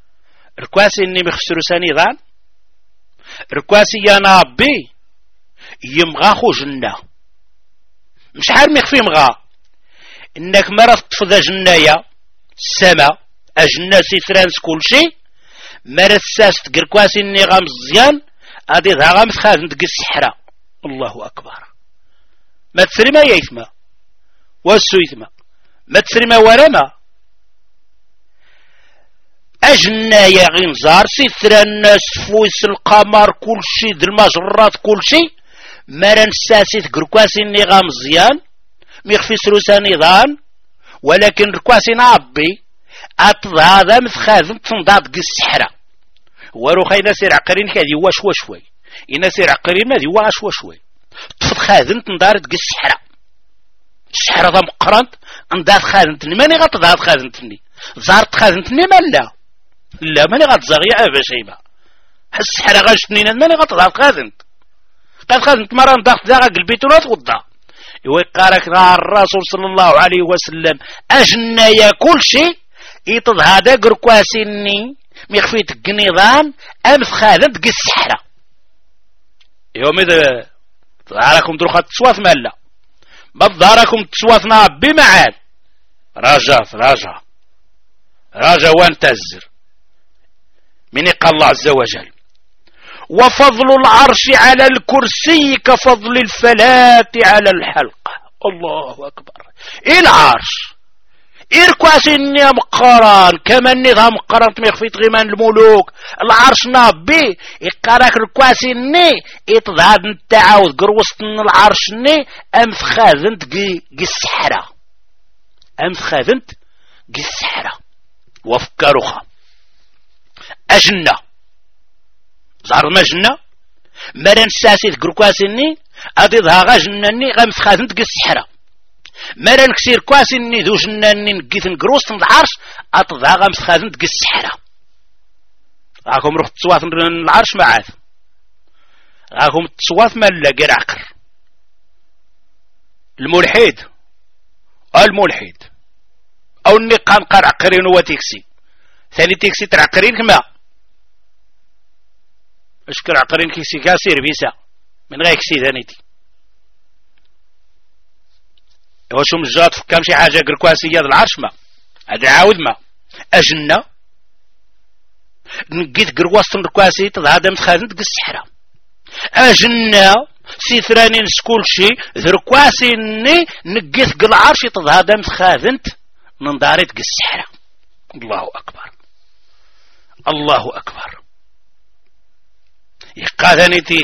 ركواسي اني مخسرو ساني ضان ركواسي يا نابي يمغى خو جنة مش حار ميخفي مغا انك مرة تطفذ جنايا السماء اجنة سيترانس كل شيء مرة ساس تقركواسي اني غام الزيان ادي ذا غام تخاذن تقي السحرة. الله اكبر. ما تسري ما يثما والسو يثما ما تسري ما ولا ما أجنايا غنزار سيثرا الناس فويس القمر كل شي د المجرات كل شي مران ساسي تقركواسي اني غام مزيان ميخفي سروسا نظام ولكن ركواسي نعبي أتضاذا مثخاذن تنضاد قي السحرة وروخا إنا سير عقرين كذي واش وشوي إنا سير عقرين هذي واش وشوي تفض خاذن تنضارد قي السحرة السحرة ذا مقرنت انداد خاذنتني ماني غتضاد خاذنتني زارت خاذنتني ما لا لا ماني غتزاغي عابا شيما حس السحرة غاشتني ماني غتضاد خاذنت قد خاذنت مرة نضغط ذا قلبي تولات وضع يوقارك الرسول صلى الله عليه وسلم أجنايا كل شيء يطض هذا قركواسيني ميخفيت النظام أمس خاذن تقي السحرة يوم إذا ظهركم دروخة تسواث مالا ما ظهركم تسواثنا بمعاد راجع راجع راجع وانتزر من قال الله عز وجل وفضل العرش على الكرسي كفضل الفلاة على الحلقة. الله أكبر. إيه العرش إركواسيني مقارن كما النظام مقارن تميخفيت غيمان الملوك العرش نابي إقاراك ركواسيني إتضاد نتعاوذ قروستن العرش ني أمث خاذنت قي السحرة أمث خاذنت قي السحرة وفكاروخا أجنة زار ما جنة مران ساسي تقركواسيني أدي ظهاغا جناني غامث خاذنت قي السحرة مران كسير كواسيني ذو جناني نقيت نقروس العرش أتضا غامث خاذنت قي السحرة. راكم روح تصواث العرش معاذ راكم تصواث مالا غير عقر الملحد الملحد أو النقام قار عقرين هو تيكسي ثاني تيكسي تعقرين كما اشكر عقرين كيسي كاسير بيسا من غير كسي ثانيتي واش مجات فكام شي حاجه كركواسيه العرش ما هذا عاود ما اجنه نقيت كرواس الكركواسي تهذا متخاذن ديك السحره اجنه سيثراني نسكول شي ذركواسي ني نقيت العرش تهذا متخاذنت من داريت ديك السحره. الله اكبر الله اكبر. يقاذنيتي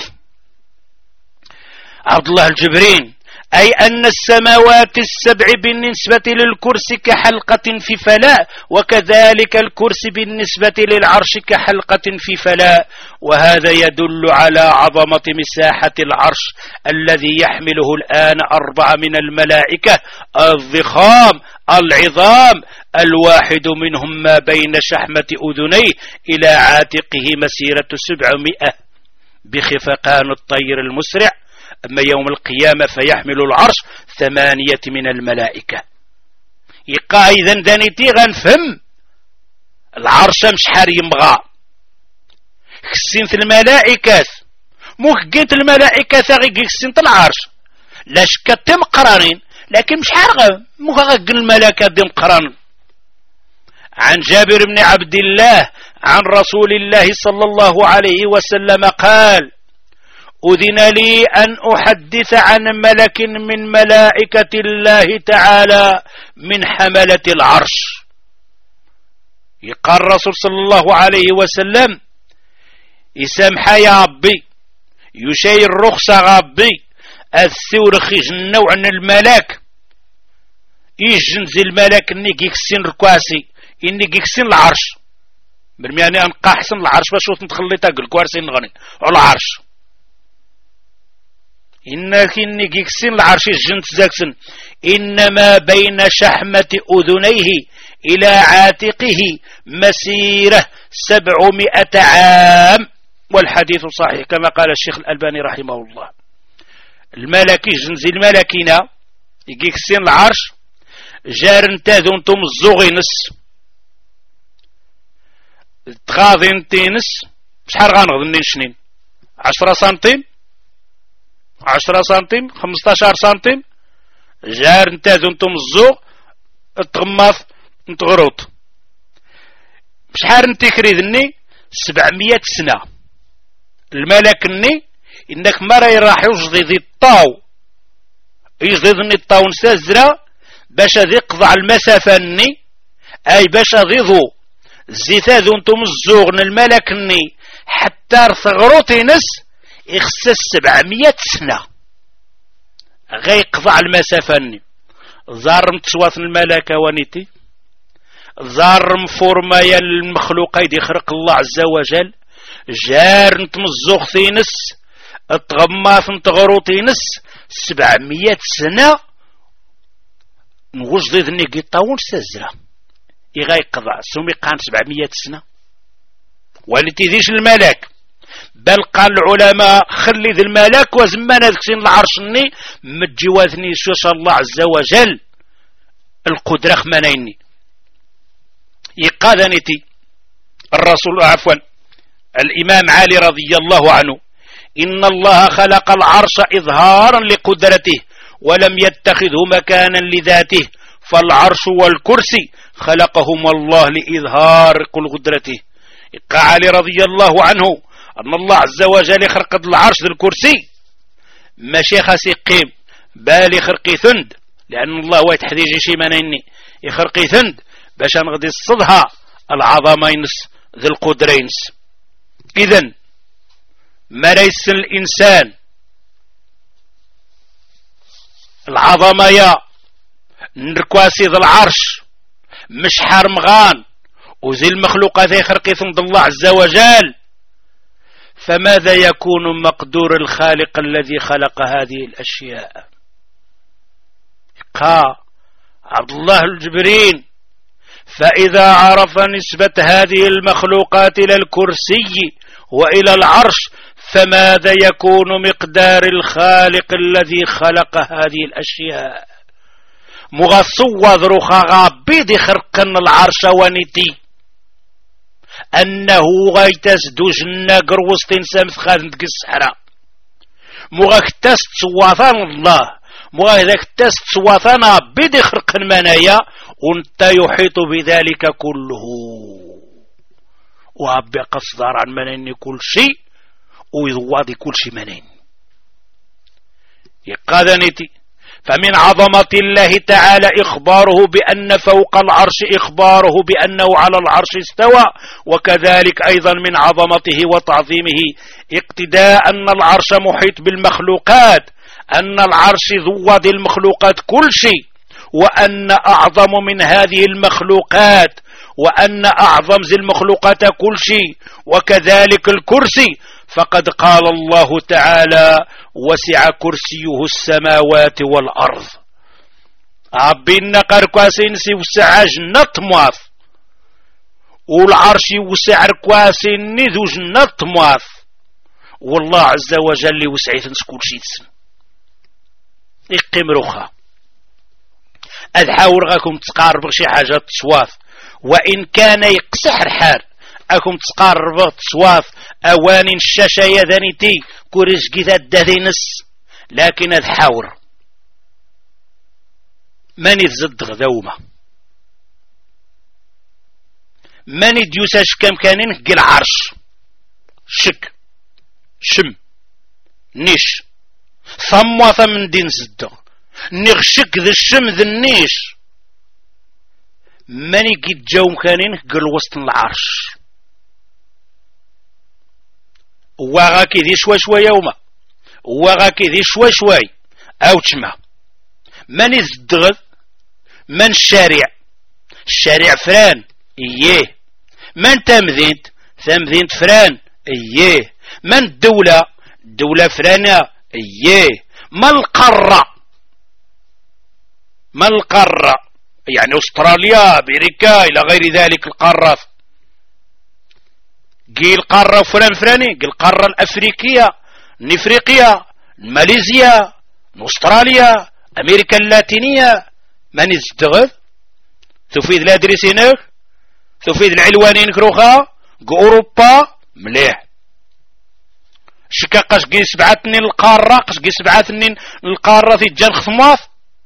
عبد الله الجبرين أي أن السماوات السبع بالنسبة للكرسي كحلقة في فلاء وكذلك الكرسي بالنسبة للعرش كحلقة في فلاء وهذا يدل على عظمة مساحة العرش الذي يحمله الآن أربعة من الملائكة الضخام العظام الواحد منهم ما بين شحمة أذنيه إلى عاتقه مسيرة سبعمائة بخفقان الطير المسرع. أما يوم القيامة فيحمل العرش ثمانية من الملائكة. يقا إذن دانيتي غنفهم العرش مشحار يمغى كسنت الملائكة موك قيت الملائكة ثاغي كسنت العرش لاش كتم قرانين لكن مشحار غا موك غاق الملائكة دي مقران. عن جابر بن عبد الله عن رسول الله صلى الله عليه وسلم قال أذن لي أن أحدث عن ملك من ملائكة الله تعالى من حملة العرش. يقال الرسول صلى الله عليه وسلم يسامح يا ربي يشير رخصة ربي الثورخ يجنو عن الملك يجنز الملك اني يكسين ركواسي اني يكسين العرش برمياني انقا حسن العرش باش تخلي تاقل كوارسي نغني على العرش إنك إنك يكسين العرش الجنت زاكسن إنما بين شحمة أذنيه إلى عاتقه مسيرة سبعمائة عام والحديث صحيح كما قال الشيخ الألباني رحمه الله. الملكي جنزي الملكينا يكسين العرش جار انتاذو انتم الزغينس تغاضي انتينس شحال غانغض منين شنين عشرة سنتيم عشرة سنتيم خمسطاشر سنتيم جار نتازو نتو مزو تغماث نتغروط بشحال نتكريدني سبعمية سنة الملك ني انك مرة يراح يجدد الطاو يجددني الطاو نسازرا باش ذي قضع المسافة ني اي باش ذي ذو زيتاذو نتو مزوغن الملك ني حتى ثغروطي نس يخصص سبعمية سنة غي قضع المسافة ني زار متسواث الملكة ونيتي زار مفورما يا المخلوق يدي خرق الله عز وجل جار نتمزوغ ثينس اتغماث نتغروطي نس سبعمية سنة نوجد ذني قطاون سازرة إغاي قضاء سومي قان سبعمية سنة ولتي ذيش الملك بل قال العلماء خلي ذي الملك وزمانا ذكسين العرشني متجواثني شوش الله عز وجل القدرة خمانيني يقاذنتي الرسول عفوا الإمام علي رضي الله عنه إن الله خلق العرش إظهارا لقدرته ولم يتخذه مكانا لذاته فالعرش والكرسي خلقهما الله لإظهار قدرته. قال علي رضي الله عنه أن الله عز وجل خلق العرش الكرسي ماشي خاص يقيم بالي خرقي ثند لأن الله هو يتحديج شي منيني يخرقي ثند باش نغدي الصدها العظمينس ذي القدرينس. إذن ما ليس الإنسان العظمية نركواسي ذي العرش مش حرمغان وذي المخلوقات يخرقي ثند الله عز وجل فماذا يكون مقدور الخالق الذي خلق هذه الأشياء؟ قال عبد الله الجبرين فإذا عرف نسبة هذه المخلوقات إلى الكرسي وإلى العرش فماذا يكون مقدار الخالق الذي خلق هذه الأشياء؟ مغصوة ذروخا غابيد خرقن العرش ونتي أنه غيتسدو جنة قروستين سامث خاذن دك السحرة مغاكتست سواثان الله مغاكتست سواثان بيد خرق المنايا وانت يحيط بذلك كله وابي قصدار عن منين كل شيء ويضواضي كل شيء منين يقاذنتي فمن عظمة الله تعالى إخباره بأن فوق العرش إخباره بأنه على العرش استوى وكذلك أيضا من عظمته وتعظيمه اقتداء أن العرش محيط بالمخلوقات أن العرش ذوّد المخلوقات كل شيء وأن أعظم من هذه المخلوقات وأن أعظم ذي المخلوقات كل شيء وكذلك الكرسي فقد قال الله تعالى وسع كرسيه السماوات والأرض عبين قركواسين سي وسع جنة مواث والعرش وسع ركواسين ذو جنة مواث والله عز وجل وسعيت كل شيء تسم اقيم رخا أدحاور غاكم تقارب شي حاجة تصواث وإن كان يقسح الحال أكم تقارب تصواث أوان الشاشة يذنتي كوريش كذا دادينس لكن أدحاور من يتزد غذومة من يديوساش كم كانين قل عرش شك شم نيش ثموثة من دين زد نغشك ذا الشم ذا النيش من يجد جاوم كانين قل وسط العرش وغاكي ذي شوي شوي يوما وغاكي ذي شوي شوي أو تشما من يزدغذ من الشارع الشارع فران إيه من تمذينت تمذينت فران إيه من الدولة الدولة فرانة إيه ما القارة ما القارة يعني أستراليا أمريكا إلى غير ذلك القارات قيل القارة فلان فراني قيل القارة الأفريقية نفريقيا ماليزيا أستراليا أمريكا اللاتينية من يزدغذ تفيد الأدريسينك تفيد العلوانين كروخا أوروبا مليح شك شكا قاش كي سبعة تنين القارة قاش كي سبعة تنين القارة في جان خصماث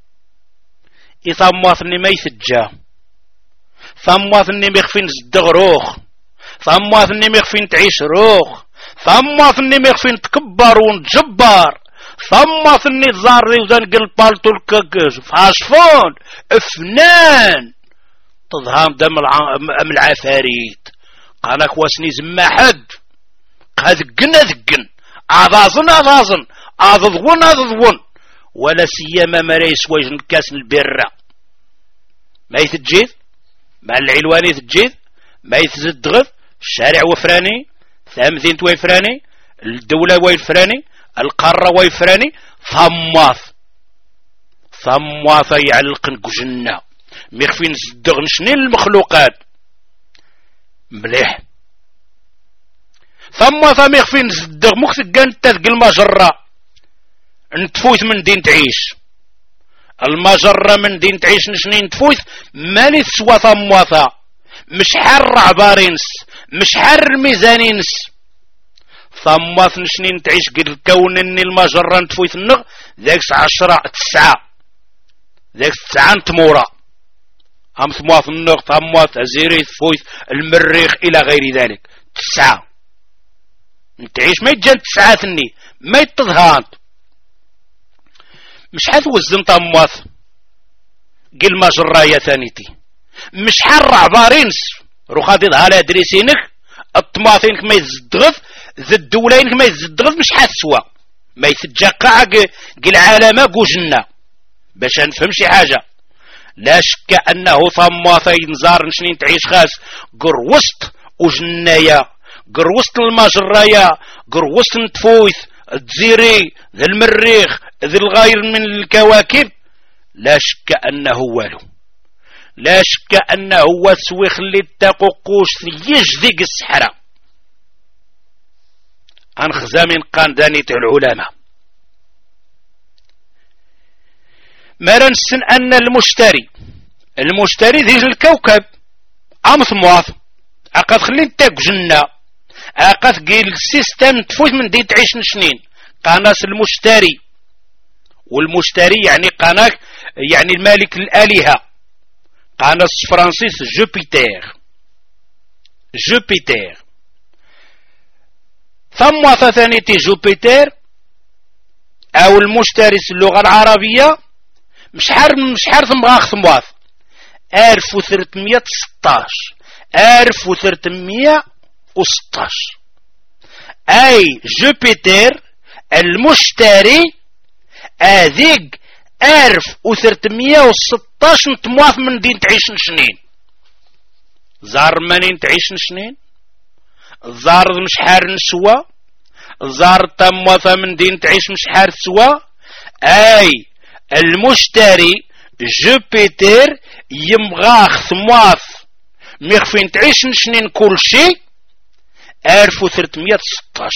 يثماثني ما يثجا ثماثني ميخفين زدغ روخ ثماثني ميخفين تعيش روخ ثماثني ميخفين تكبر ونتجبر ثماثني تزار ريوزان قل بالتو الكاكاج فاشفون افنان تظهام دم ام العفاريت قالك واسني زما حد قاد قنا ذقن اعضازن اعضازن اضضون اضضون ولا سيما مريس ويجن كاس البرة ما يتجيذ مع العلواني تجيذ ما يتزدغف الشارع وفراني ثامثين ويفراني الدولة ويفراني القارة ويفراني ثماث ثماث يعلقن قجنا ميخفين زدغن شنين المخلوقات مليح ثماث ميخفين زدغ مكتق انت تلقى المجرة نتفوت من دين تعيش المجرة من دين تعيش نشنين تفوت مالي تسوى ثماثة مش حر عبارينس مش حر ميزانينس ثماث نشنين تعيش قد الكون اني المجرة نتفوت النغ ذاك عشرة تسعة ذاك تسعة نتمورا هم ثماث النغ ثماث ازيري تفوت المريخ الى غير ذلك تسعة نتعيش ما يتجان تسعة ثني ما يتظهان مش حاث وزن طماث قل ما جرايا ثانيتي مش حر عبارينس روخاتي ظهالة دريسينك الطماثينك ما يزدغف ذا الدولينك ما يزدغف مش حاسوا ما يتجاقع قل عالمة قوجنا باش نفهم شي حاجة لا شك انه طماثي نزار نشنين تعيش خاص قروست وجنايا قروست المجرايا قروست نتفويث الجزيري ذا المريخ ذي الغير من الكواكب لا شك انه والو لا شك انه هو سويخ اللي تاقوقوش يجذق السحرة عن خزامين قان دانية العلماء مرنسن ان المشتري المشتري ذي الكوكب امث مواث اقد خلين تاق جنة اقد قيل السيستم تفوت من دي تعيش نشنين قناص المشتري والمشتري يعني قناة يعني المالك الآلهة قناص فرانسيس جوبيتر جوبيتر ثم ثانيتي جوبيتر او المشتري اللغة العربية مش حار مش حار ثم غاخ ثمواث ألف وثلاثمية ستاش ألف وثلاثمية وستاش اي جوبيتر المشتري اذيك ألف وثلاثمية وستاش نتمواث من دين تعيش نشنين زار منين تعيش نشنين زار مش حار نسوا زار تمواث من دين تعيش مش حار سوا اي المشتري جوبيتر يمغاخ ثمواث ميخفين تعيش نشنين كل شيء ألف وثلاثمية وستاش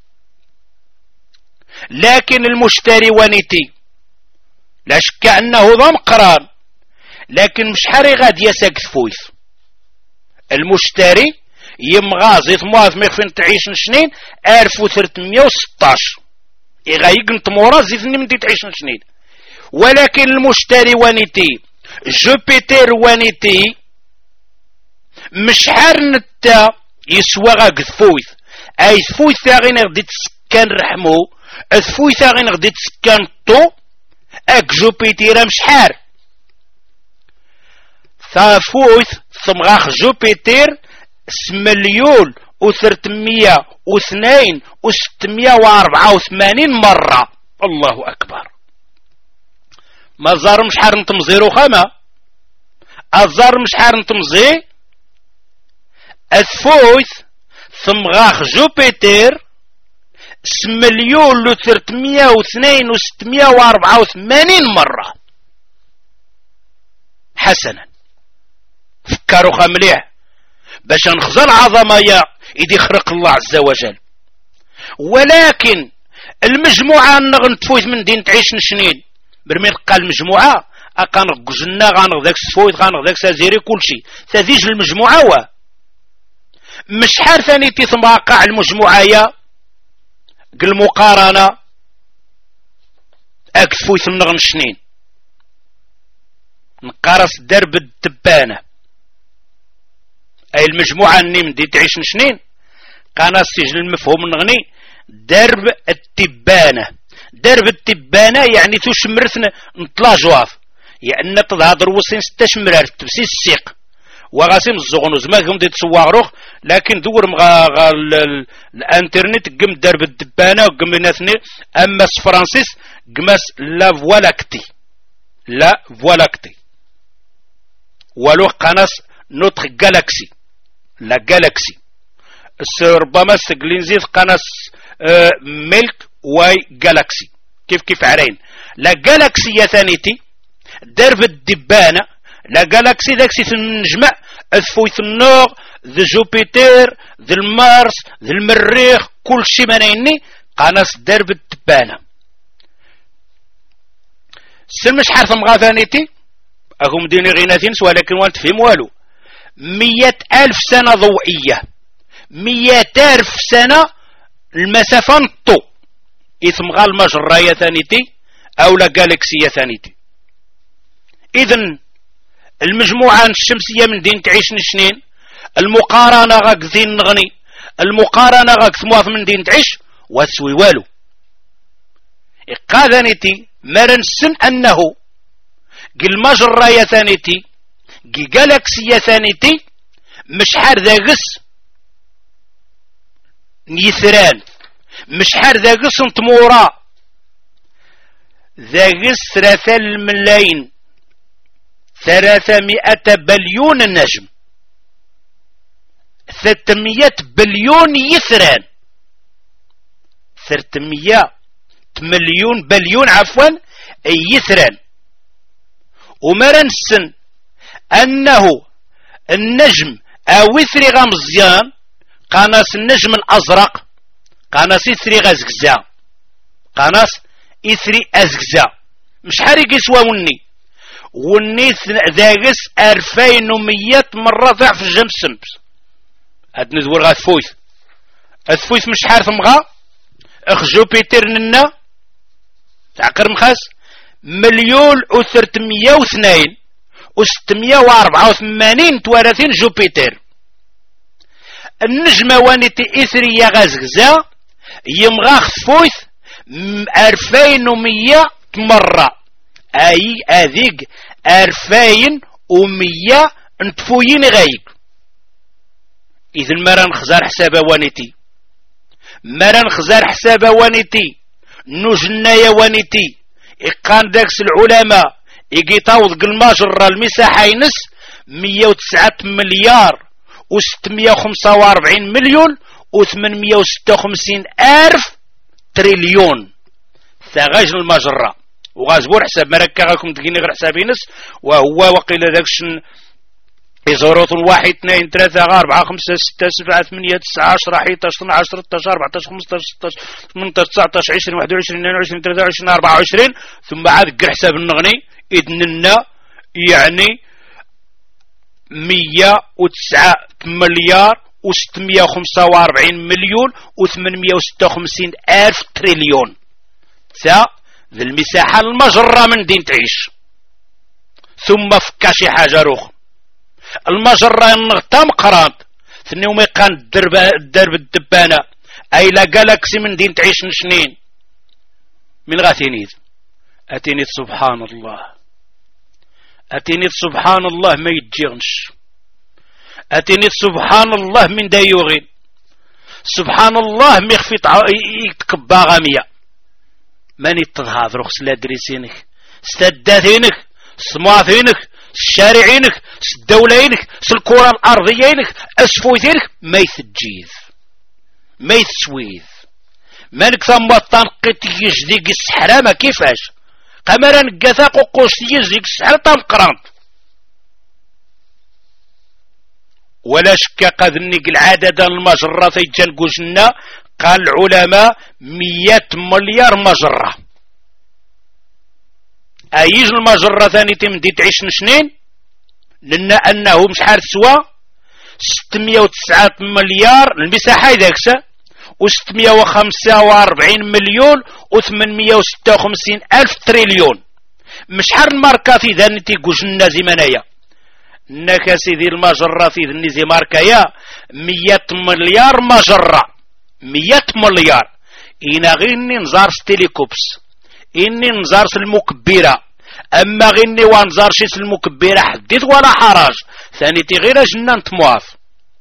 لكن المشتري ونيتي لا شك انه ضم قران لكن مش حري غاد يساق ثفويث المشتري يمغازي ثمواث ميخفين تعيش نشنين ألف وثلاثمية وستاش يغايق نتمورا زيثني من دي تعيش نشنين ولكن المشتري ونيتي جوبيتر ونيتي مش حار نتا يسوى غاق ثفويث اي ثفويث غين غدي تسكن رحمو ثفويث غين غدي تسكن طو اك جوبيتر مش حار ثفويث ثمغاخ جوبيتر سمليون وثلاثمية واثنين وستمية واربعة وثمانين مرة الله اكبر ما زار مش حار نتمزيرو خما الزار مش حار نتمزي الثفويث ثمغاخ جوبيتر سمليون لو ثلاثمية واثنين وستمية واربعة وثمانين مرة حسنا فكروا خمليح باش نخزل عظمة يا إذا خرق الله عز وجل ولكن المجموعة نغنتفويت من دين تعيش نشنين برمي قال المجموعة أقانغ قزنا غانغ ذاك سفويت غانغ ذاك سازيري كل شيء تذيج المجموعة وا مش حار ثاني تثماقع المجموعة يا المقارنة أكفو يثنغن شنين نقارس درب الدبانة أي المجموعة النيم دي تعيش نشنين قانا السجن المفهوم نغني درب التبانة. درب التبانة يعني تشمرثنا نطلع جواف يعني تظهر وسين ستشمرار تبسي السيق وغاسم الزغنوز ما قم دي تسواغروخ لكن دور مغا غا الانترنت قم درب الدبانة وقم ناثني اما فرانسيس قماس لا فوالاكتي لا فوالاكتي ولو قناس نوتخ جالاكسي لا جالاكسي ربما سجلينزي قناس اه ميلك واي جالاكسي كيف كيف عرين لا جالاكسية ثانيتي درب الدبانة لا جالاكسي داكسي النجمع اثفويت النور ذا جوبيتر ذا المارس ذا المريخ كل شي منيني قناس درب الدبانة سلمش حرث مغاثانيتي اهم ديني غيناثينس ولكن وانت فهم والو مية الف سنة ضوئية مية الف سنة المسافة نطو إثم غا المجرة ثانيتي أو لا جالكسية ثانيتي. إذن المجموعة الشمسية من دين تعيش نشنين المقارنة غاك ذين نغني المقارنة غاك ثمواث من دين تعيش وتسوي والو إقاذانيتي مرنسن أنه قل مجرة ثانيتي قل جالكسية ثانيتي مش حار ذا قس نيثران مش حار ذا قس انتمورا ذا قس ثلاثة الملايين ثلاثمائة بليون النجم ثلاثمائة بليون يثران ثلاثمائة مليون بليون عفوا يثران ومرنسن أنه النجم أو يثري غمزيان قناس النجم الأزرق قناس يثري غزقزا قناس يثري أزقزا مش حريق يسوى وني وني ذاقس ألفين ومية مرة ضعف الجم السمس هاد ندور غا ثفويث الثفويث مش حارث مغا اخ جوبيتر ننا تعقر مخاس مليون وثلاثمية واثنين وستمية واربعة وثمانين توارثين جوبيتر النجمة وانيتي إثرية غازغزا يمغاخ ثفويث ألفين ومية مرة أي أذيق ألفين ومية نتفوين غايق إذن مرة نخزار حسابة وانيتي مرة نخزار حسابة وانيتي نجنايا وانيتي إقان داكس العلماء إيجي طاوض المجرة المساحة ينس مية وتسعة مليار وستمية وخمسة واربعين مليون وثمانمية وستة وخمسين ألف تريليون ثغاج المجرة وغازبور حساب مركا غاكم تقيني غير حساب ينس وهو وقيل داكشن إزوروط واحد اثنين ثلاثة أربعة خمسة ستة سبعة ثمانية تسعة عشرة حداشر اثنا عشر ثلاثة عشر أربعة عشر خمسة عشر ستة عشر ثمانية عشر تسعة عشر عشرين واحد وعشرين اثنين وعشرين ثلاثة وعشرين أربعة وعشرين ثم عاد قر حساب النغني إذننا يعني مية وتسعة مليار وستمية وخمسة واربعين مليون وثمانمية وستة وخمسين ألف تريليون ثا ذي المساحة المجرة من دين تعيش ثم فكا شي حاجة روخ المجرة النغتام قرانت ثني ومي قان الدرب الدرب الدبانة اي لا جالاكسي من دين تعيش نشنين من غاتينيد اتينيد سبحان الله اتينيد سبحان الله ما يتجيغنش اتينيد سبحان الله من دا يوغين سبحان الله ميخفي يتكبا غامية ماني تظهر رخص لا دريسينك ستداتينك سمواثينك الشارعينك الدولينك الكرة الأرضيينك أسفويتينك ما يتجيذ ما يتسويذ مالك ثم تنقيت يجديك السحرة ما كيفاش قمرا نقاثا قوقوش يجديك السحرة تنقرانت ولا شك قد نيك العدد المجرة في جنقوشنا قال العلماء مية مليار مجرة ايج المجرة ثاني تمدي تعيش نشنين لان انه مش حار سوا ستمية وتسعة مليار المساحة داكسا وستمائة وخمسة وأربعين مليون وثمانمائة وستة وخمسين ألف تريليون. مش حر الماركة في ذا نتي قوشنا زي منايا نكا سيدي المجرة في ذا زي ماركايا مية مليار مجرة مية مليار. إنا غيني نزار ستيليكوبس إني نزار المكبرة أما غيني وانزار شيس المكبرة حديث ولا حراج ثاني تغير جنان تمواف.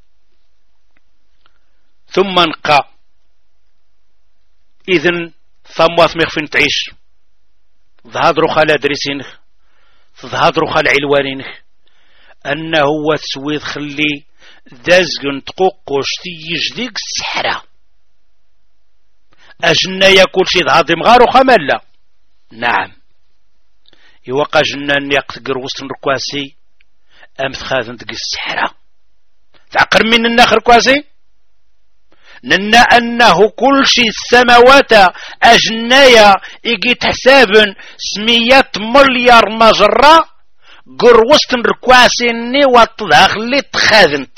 ثم نقى إذن ثمواث مخفين تعيش ظهادرو خالا دريسينك ظهادرو خالا علوانينك أنه هو تسويد خلي دازقن تقوقوش تيجديك السحرة أجنا ياكل شي ظهادي مغارو خمالا. نعم يوقع جنان يقتقر وسط الركواسي أمث خاذن تقي السحرة تعقر من الناخر كواسي ننا أنه كل شيء السماوات أجنايا إيجيت حسابن سمية مليار مجرة قر وسط الركواسي وطلع اللي تخاذنت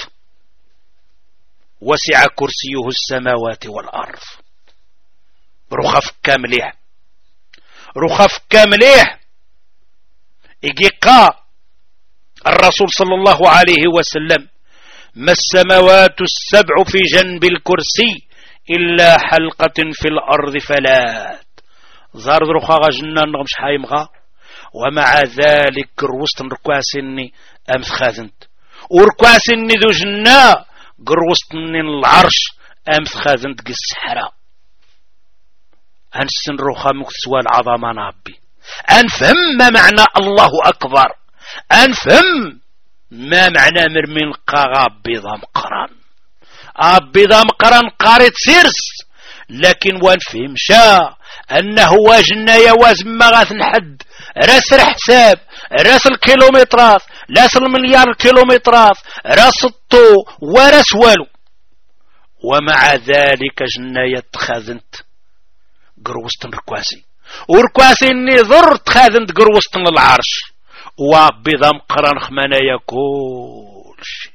وسع كرسيه السماوات والأرض. رخف كامليه رخف كامليه إيجيقا الرسول صلى الله عليه وسلم ما السماوات السبع في جنب الكرسي إلا حلقة في الأرض فلات زارد رخا جنان نغمش حايمغا ومع ذلك قروست ركواسني أمث خاذنت وركواسني ذو جنا قروستني العرش أمث خاذنت قي السحرة. أنسن رخا مكسوى العظمة نابي أنفهم ما معنى الله أكبر أنفهم ما معنى مرمين قاغا بيضا مقران بيضا مقران قارت سيرس لكن وانفهم شا أنه واجنا يواز ما غاث نحد راس الحساب راس الكيلومترات راس المليار الكيلومترات راس الطو وراس والو ومع ذلك جنا يتخاذنت قروستن ركواسي وركواسي اني ضر تخاذنت قروستن العرش وبيضا مقران خمانا ياكل شي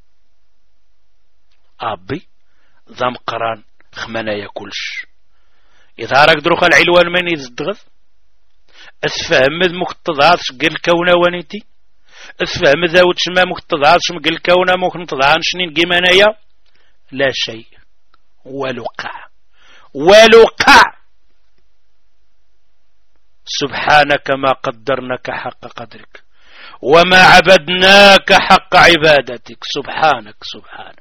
أبي ضا مقران خمانا ياكلش. إذا راك دروخ العلوان من يزدغذ أتفهم ذ مكتضعات شقل الكونة وانيتي أتفهم ذا وتشما مكتضعات شقل الكونة مكتضعان شنين قيمانايا لا شيء ولقع ولقع. سبحانك ما قدرناك حق قدرك وما عبدناك حق عبادتك. سبحانك سبحانك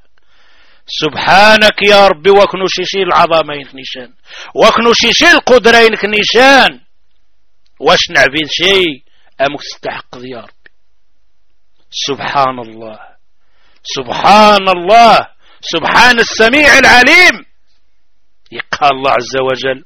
سبحانك يا ربي وكنو شيشي العظامين نيشان وكنو شيشي القدرين نيشان واش نعبيد شيء أمك تستحق يا ربي. سبحان الله سبحان الله سبحان السميع العليم. يقال الله عز وجل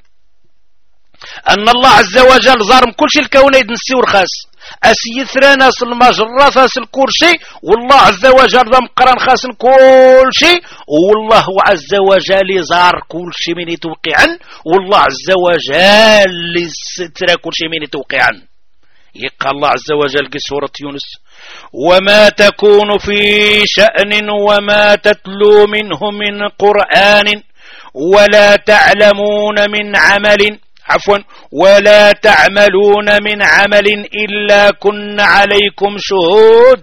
أن الله عز وجل ظارم كل شيء الكون يدنسي ورخاص أسيثرا ناس المجرة فاس الكرسي والله عز وجل ذا مقران خاص كل شيء والله عز وجل زار كل شيء من يتوقعا والله عز وجل سترى كل شيء من يتوقعا. يقال الله عز وجل في سورة يونس وما تكون في شأن وما تتلو منه من قرآن ولا تعلمون من عمل عفوا ولا تعملون من عمل إلا كنا عليكم شهود.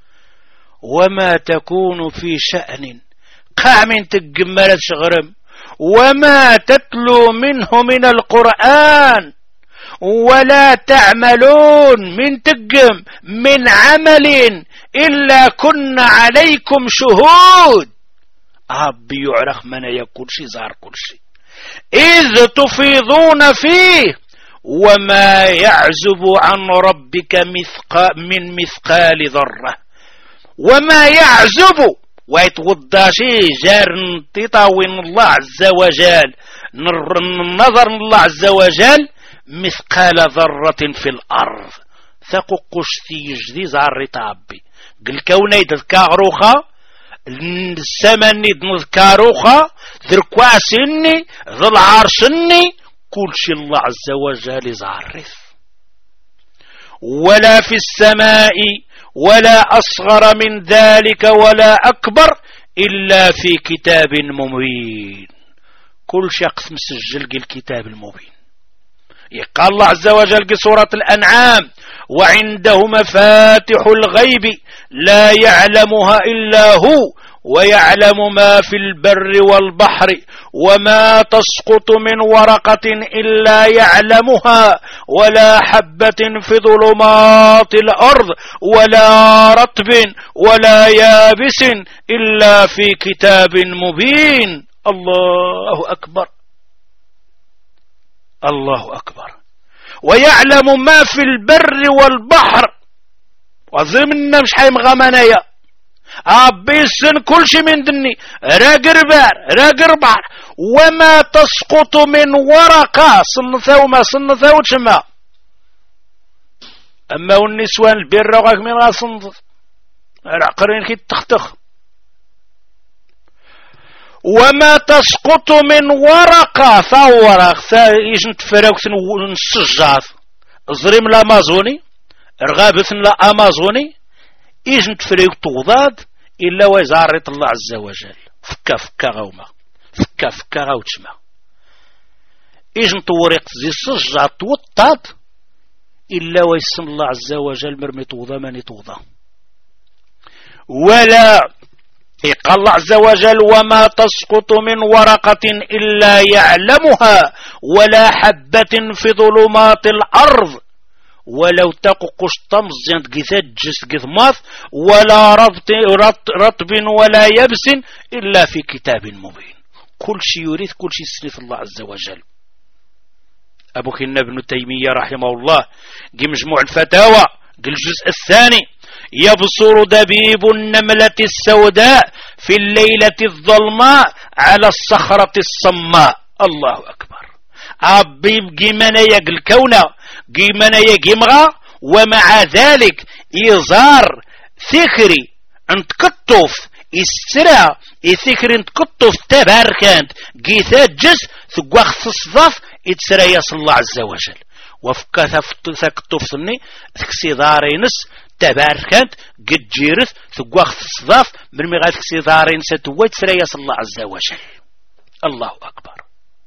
وما تكون في شأن قاع من تقمرت شغرم وما تتلو منه من القرآن ولا تعملون من تقم من عمل إلا كنا عليكم شهود. أبي يعرف من يكون شي زار كل شيء إذ تفيضون فيه وما يعزب عن ربك مثقال من مثقال ذرة وما يعزب ويتوضى شيء جار تطاوين الله عز وجل النظر الله عز وجل مثقال ذرة في الأرض ثقوقش تيجدي زار رطابي قل كوني تذكاغروخا السمني نذكاروخا ذركواسني ذو العرشني كل شي الله عز وجل زعرف ولا في السماء ولا أصغر من ذلك ولا أكبر إلا في كتاب مبين. كل شخص مسجل قل الكتاب المبين. قال الله عز وجل في سورة الأنعام وعنده مفاتح الغيب لا يعلمها إلا هو ويعلم ما في البر والبحر وما تسقط من ورقة إلا يعلمها ولا حبة في ظلمات الأرض ولا رطب ولا يابس إلا في كتاب مبين. الله أكبر الله أكبر. ويعلم ما في البر والبحر وضمن مش حي مغامنايا أبيسن كل شي من دني راقر بار راقر بار وما تسقط من ورقة صنثاو ما صنثاو تشما. أما والنسوان البر وغاك من غا صنث العقرين كي تختخ. وما تسقط من ورقة ثورق يجن تفراوكت نسجاط زريم الأمازوني رغابة الأمازوني يجن تفراوك توضاد إلا ويزارط الله عز وجل فكا فكا غوما فكا فكا غوتشما يجن طوريق زي سجاط توطاد إلا ويسم الله عز وجل مرمي توضا ماني توضا. ولا قال الله عز وجل وما تسقط من ورقة إلا يعلمها ولا حبة في ظلمات الأرض ولو تققش طمز جثجس جثماث ولا رطب ولا يبس إلا في كتاب مبين. كل شيء يريد كل شيء سنة الله عز وجل. أبو كنا ابن تيمية رحمه الله قي مجموع الفتاوى قل الجزء الثاني يبصر دبيب النملة السوداء في الليلة الظلماء على الصخرة الصماء. الله أكبر. عبيب جيمانا يقل كونا جيمانا يقمغا ومع ذلك يزار ثكري انت كتوف السرع ثكري انت كتوف تباركانت جيثات جس ثقوخ الصفاف اتسرى يصل الله عز وجل وفكا ثكتوف صني ثكسي دارينس تباركانت قد جيرث ثقوخ الصفاف من مغاد ثكسي دارين ستويت سرى يصل الله عز وجل. الله أكبر.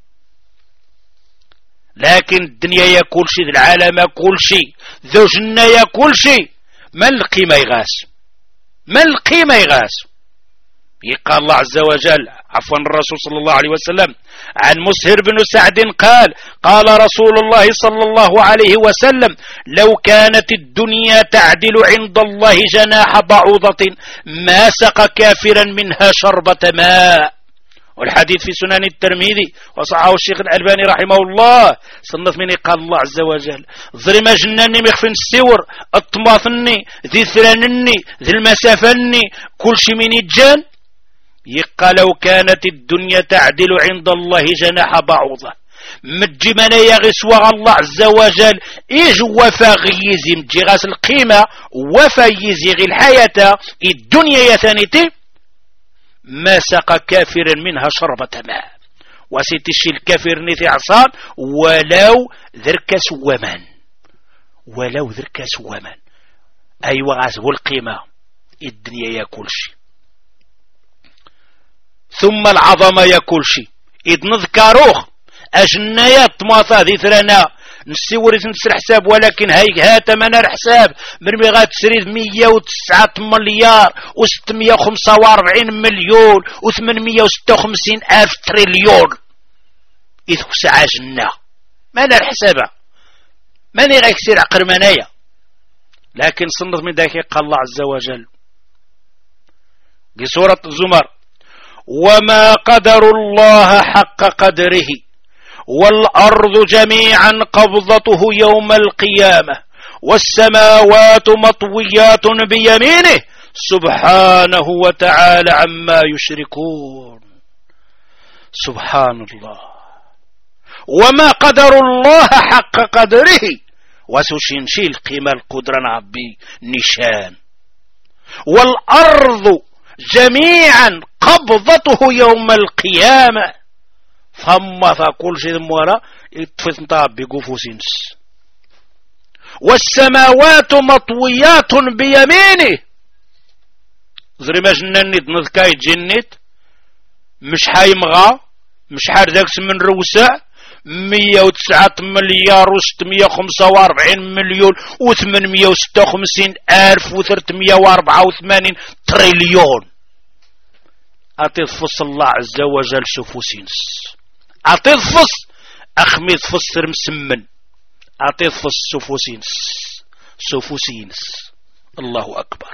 لكن الدنيا يا كل شيء العالم كل شيء ذو جنة يا كل شيء ما القيمة يغاس ما القيمة يغاس. يقال الله عز وجل عفوا الرسول صلى الله عليه وسلم عن مسهر بن سعد قال قال رسول الله صلى الله عليه وسلم لو كانت الدنيا تعدل عند الله جناح بعوضة ما سقى كافرا منها شربة ماء. والحديث في سنن الترمذي وصححه الشيخ الألباني رحمه الله. صنف من قال الله عز وجل ظلم جناني مخفن السور الطماثني ذي ثرانني ذي المسافني كل شي من الجان. يقال لو كانت الدنيا تعدل عند الله جناح بعوضة مجي من يغسوا الله عز وجل إيج وفا غيزي مجي غاس القيمة وفا يزيغي الحياة الدنيا يثانيتي ما سقى كافرا منها شربة ماء. وسيتشي الكافر نثي عصان ولو ذركس ومن ولو ذركس ومن أي وغاس والقيمة الدنيا يا كل شيء ثم العظمة يا كل شيء إذ نذكروه أجنيات ماطا ذي ثرنا نسيوري نسر حساب ولكن هاي هات منار حساب من مغات تسريد مية وتسعة مليار وستمية وخمسة واربعين مليون وثمانمية وستة وخمسين ألف تريليون إذ ساعة جنة منار حسابها ماني غيكسير عقر منايا. لكن صنف من ذاك قال الله عز وجل بسورة الزمر وما قدر الله حق قدره والأرض جميعا قبضته يوم القيامة والسماوات مطويات بيمينه سبحانه وتعالى عما يشركون. سبحان الله. وما قدر الله حق قدره وسوشنشي القيمة القدرة نعبي نشان. والأرض جميعا قبضته يوم القيامة ثم فكل شيء مولا يتفت نطاب بقفوسينس. والسماوات مطويات بيمينه زري ما جننت نذكاي جنت مش حيمغا مشحال ذاك من روسع مية وتسعة مليار وستمية وخمسة واربعين مليون وثمانمية وستة وخمسين الف وثلاثمية واربعة وثمانين تريليون. أعطي فص الله عز وجل سفوسينس، أعطي فص أخميد فصر مسمن، أعطي فص سفوسينس سفوسينس. الله أكبر.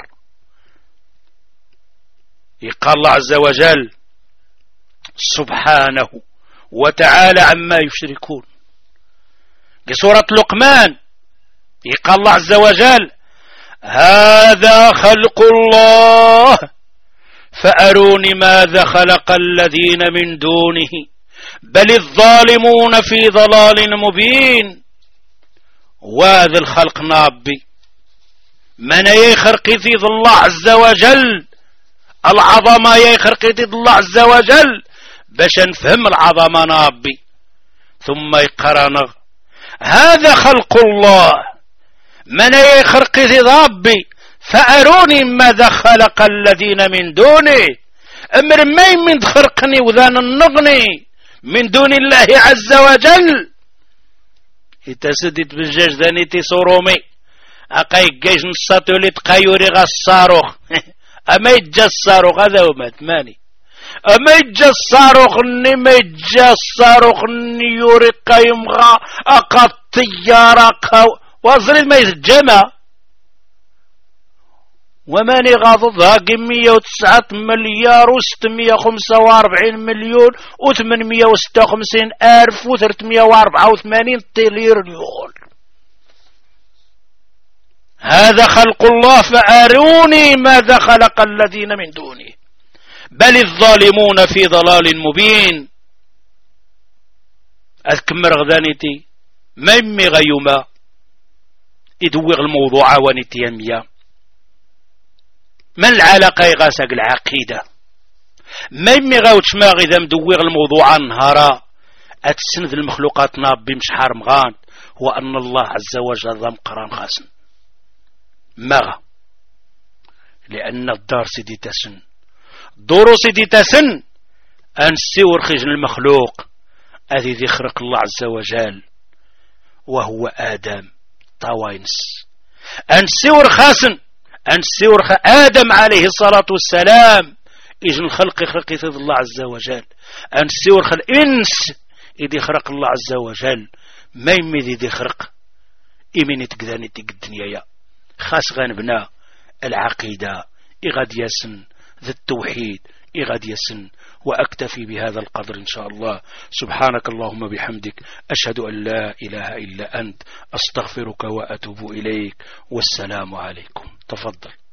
يقال الله عز وجل سبحانه وتعالى عما يشركون. في سورة لقمان يقال الله عز وجل هذا خلق الله فأروني ماذا خلق الذين من دونه بل الظالمون في ضلال مبين. وهذا الخلق نابي من يخرق في الله عز وجل، العظمة يخرق في الله عز وجل باش نفهم العظمة نابي. ثم يقرن هذا خلق الله من يخرق في ربي فأروني ماذا خلق الذين من دونه. أمر مين من خرقني وذان النغني من دون الله عز وجل. يتسدد بالجاج ذانيتي صرومي أقاي جيش نصاتو لتقايوري غا الصاروخ أما يتجا الصاروخ هذا هو ماتماني. أما يتجا الصاروخ ني ما يتجا الصاروخ ني يوري قايم غا أقا الطيارة قاو وصل ما يتجمع وماني غاضضها مية وتسعة مليار وستمية وخمسة واربعين مليون وثمانمية وستة وخمسين ألف وثلاثمية واربعة وثمانين تريليون. هذا خلق الله فأروني ماذا خلق الذين من دونه بل الظالمون في ضلال مبين. أذكمر غذانيتي ما يمي غيوما يدوغ الموضوع وانيتي يميا من العلاقة يغاسق العقيدة ما يمي غاوتش ما غيدا مدوغ الموضوع نهارا أتسند المخلوقات نابي مش حارمغان هو أن الله عز وجل ضم قران خاسن مغا لأن الدار سيدي تسن دورو سيدي تسن أنسيور خجن المخلوق أذي ذي خرق الله عز وجل وهو آدم طاوينس أنسيور خاسن أنسيور آدم عليه الصلاة والسلام إجن الخلق خلق ذي الله عز وجل أنسيور خل إنس إذي خرق الله عز وجل ما يمي ذي خرق إمين تقداني تق الدنيا خاص غنبنا العقيدة إغاد يسن ذي التوحيد إغاد يسن. وأكتفي بهذا القدر إن شاء الله. سبحانك اللهم بحمدك أشهد أن لا إله إلا أنت أستغفرك وأتوب إليك والسلام عليكم. تفضل.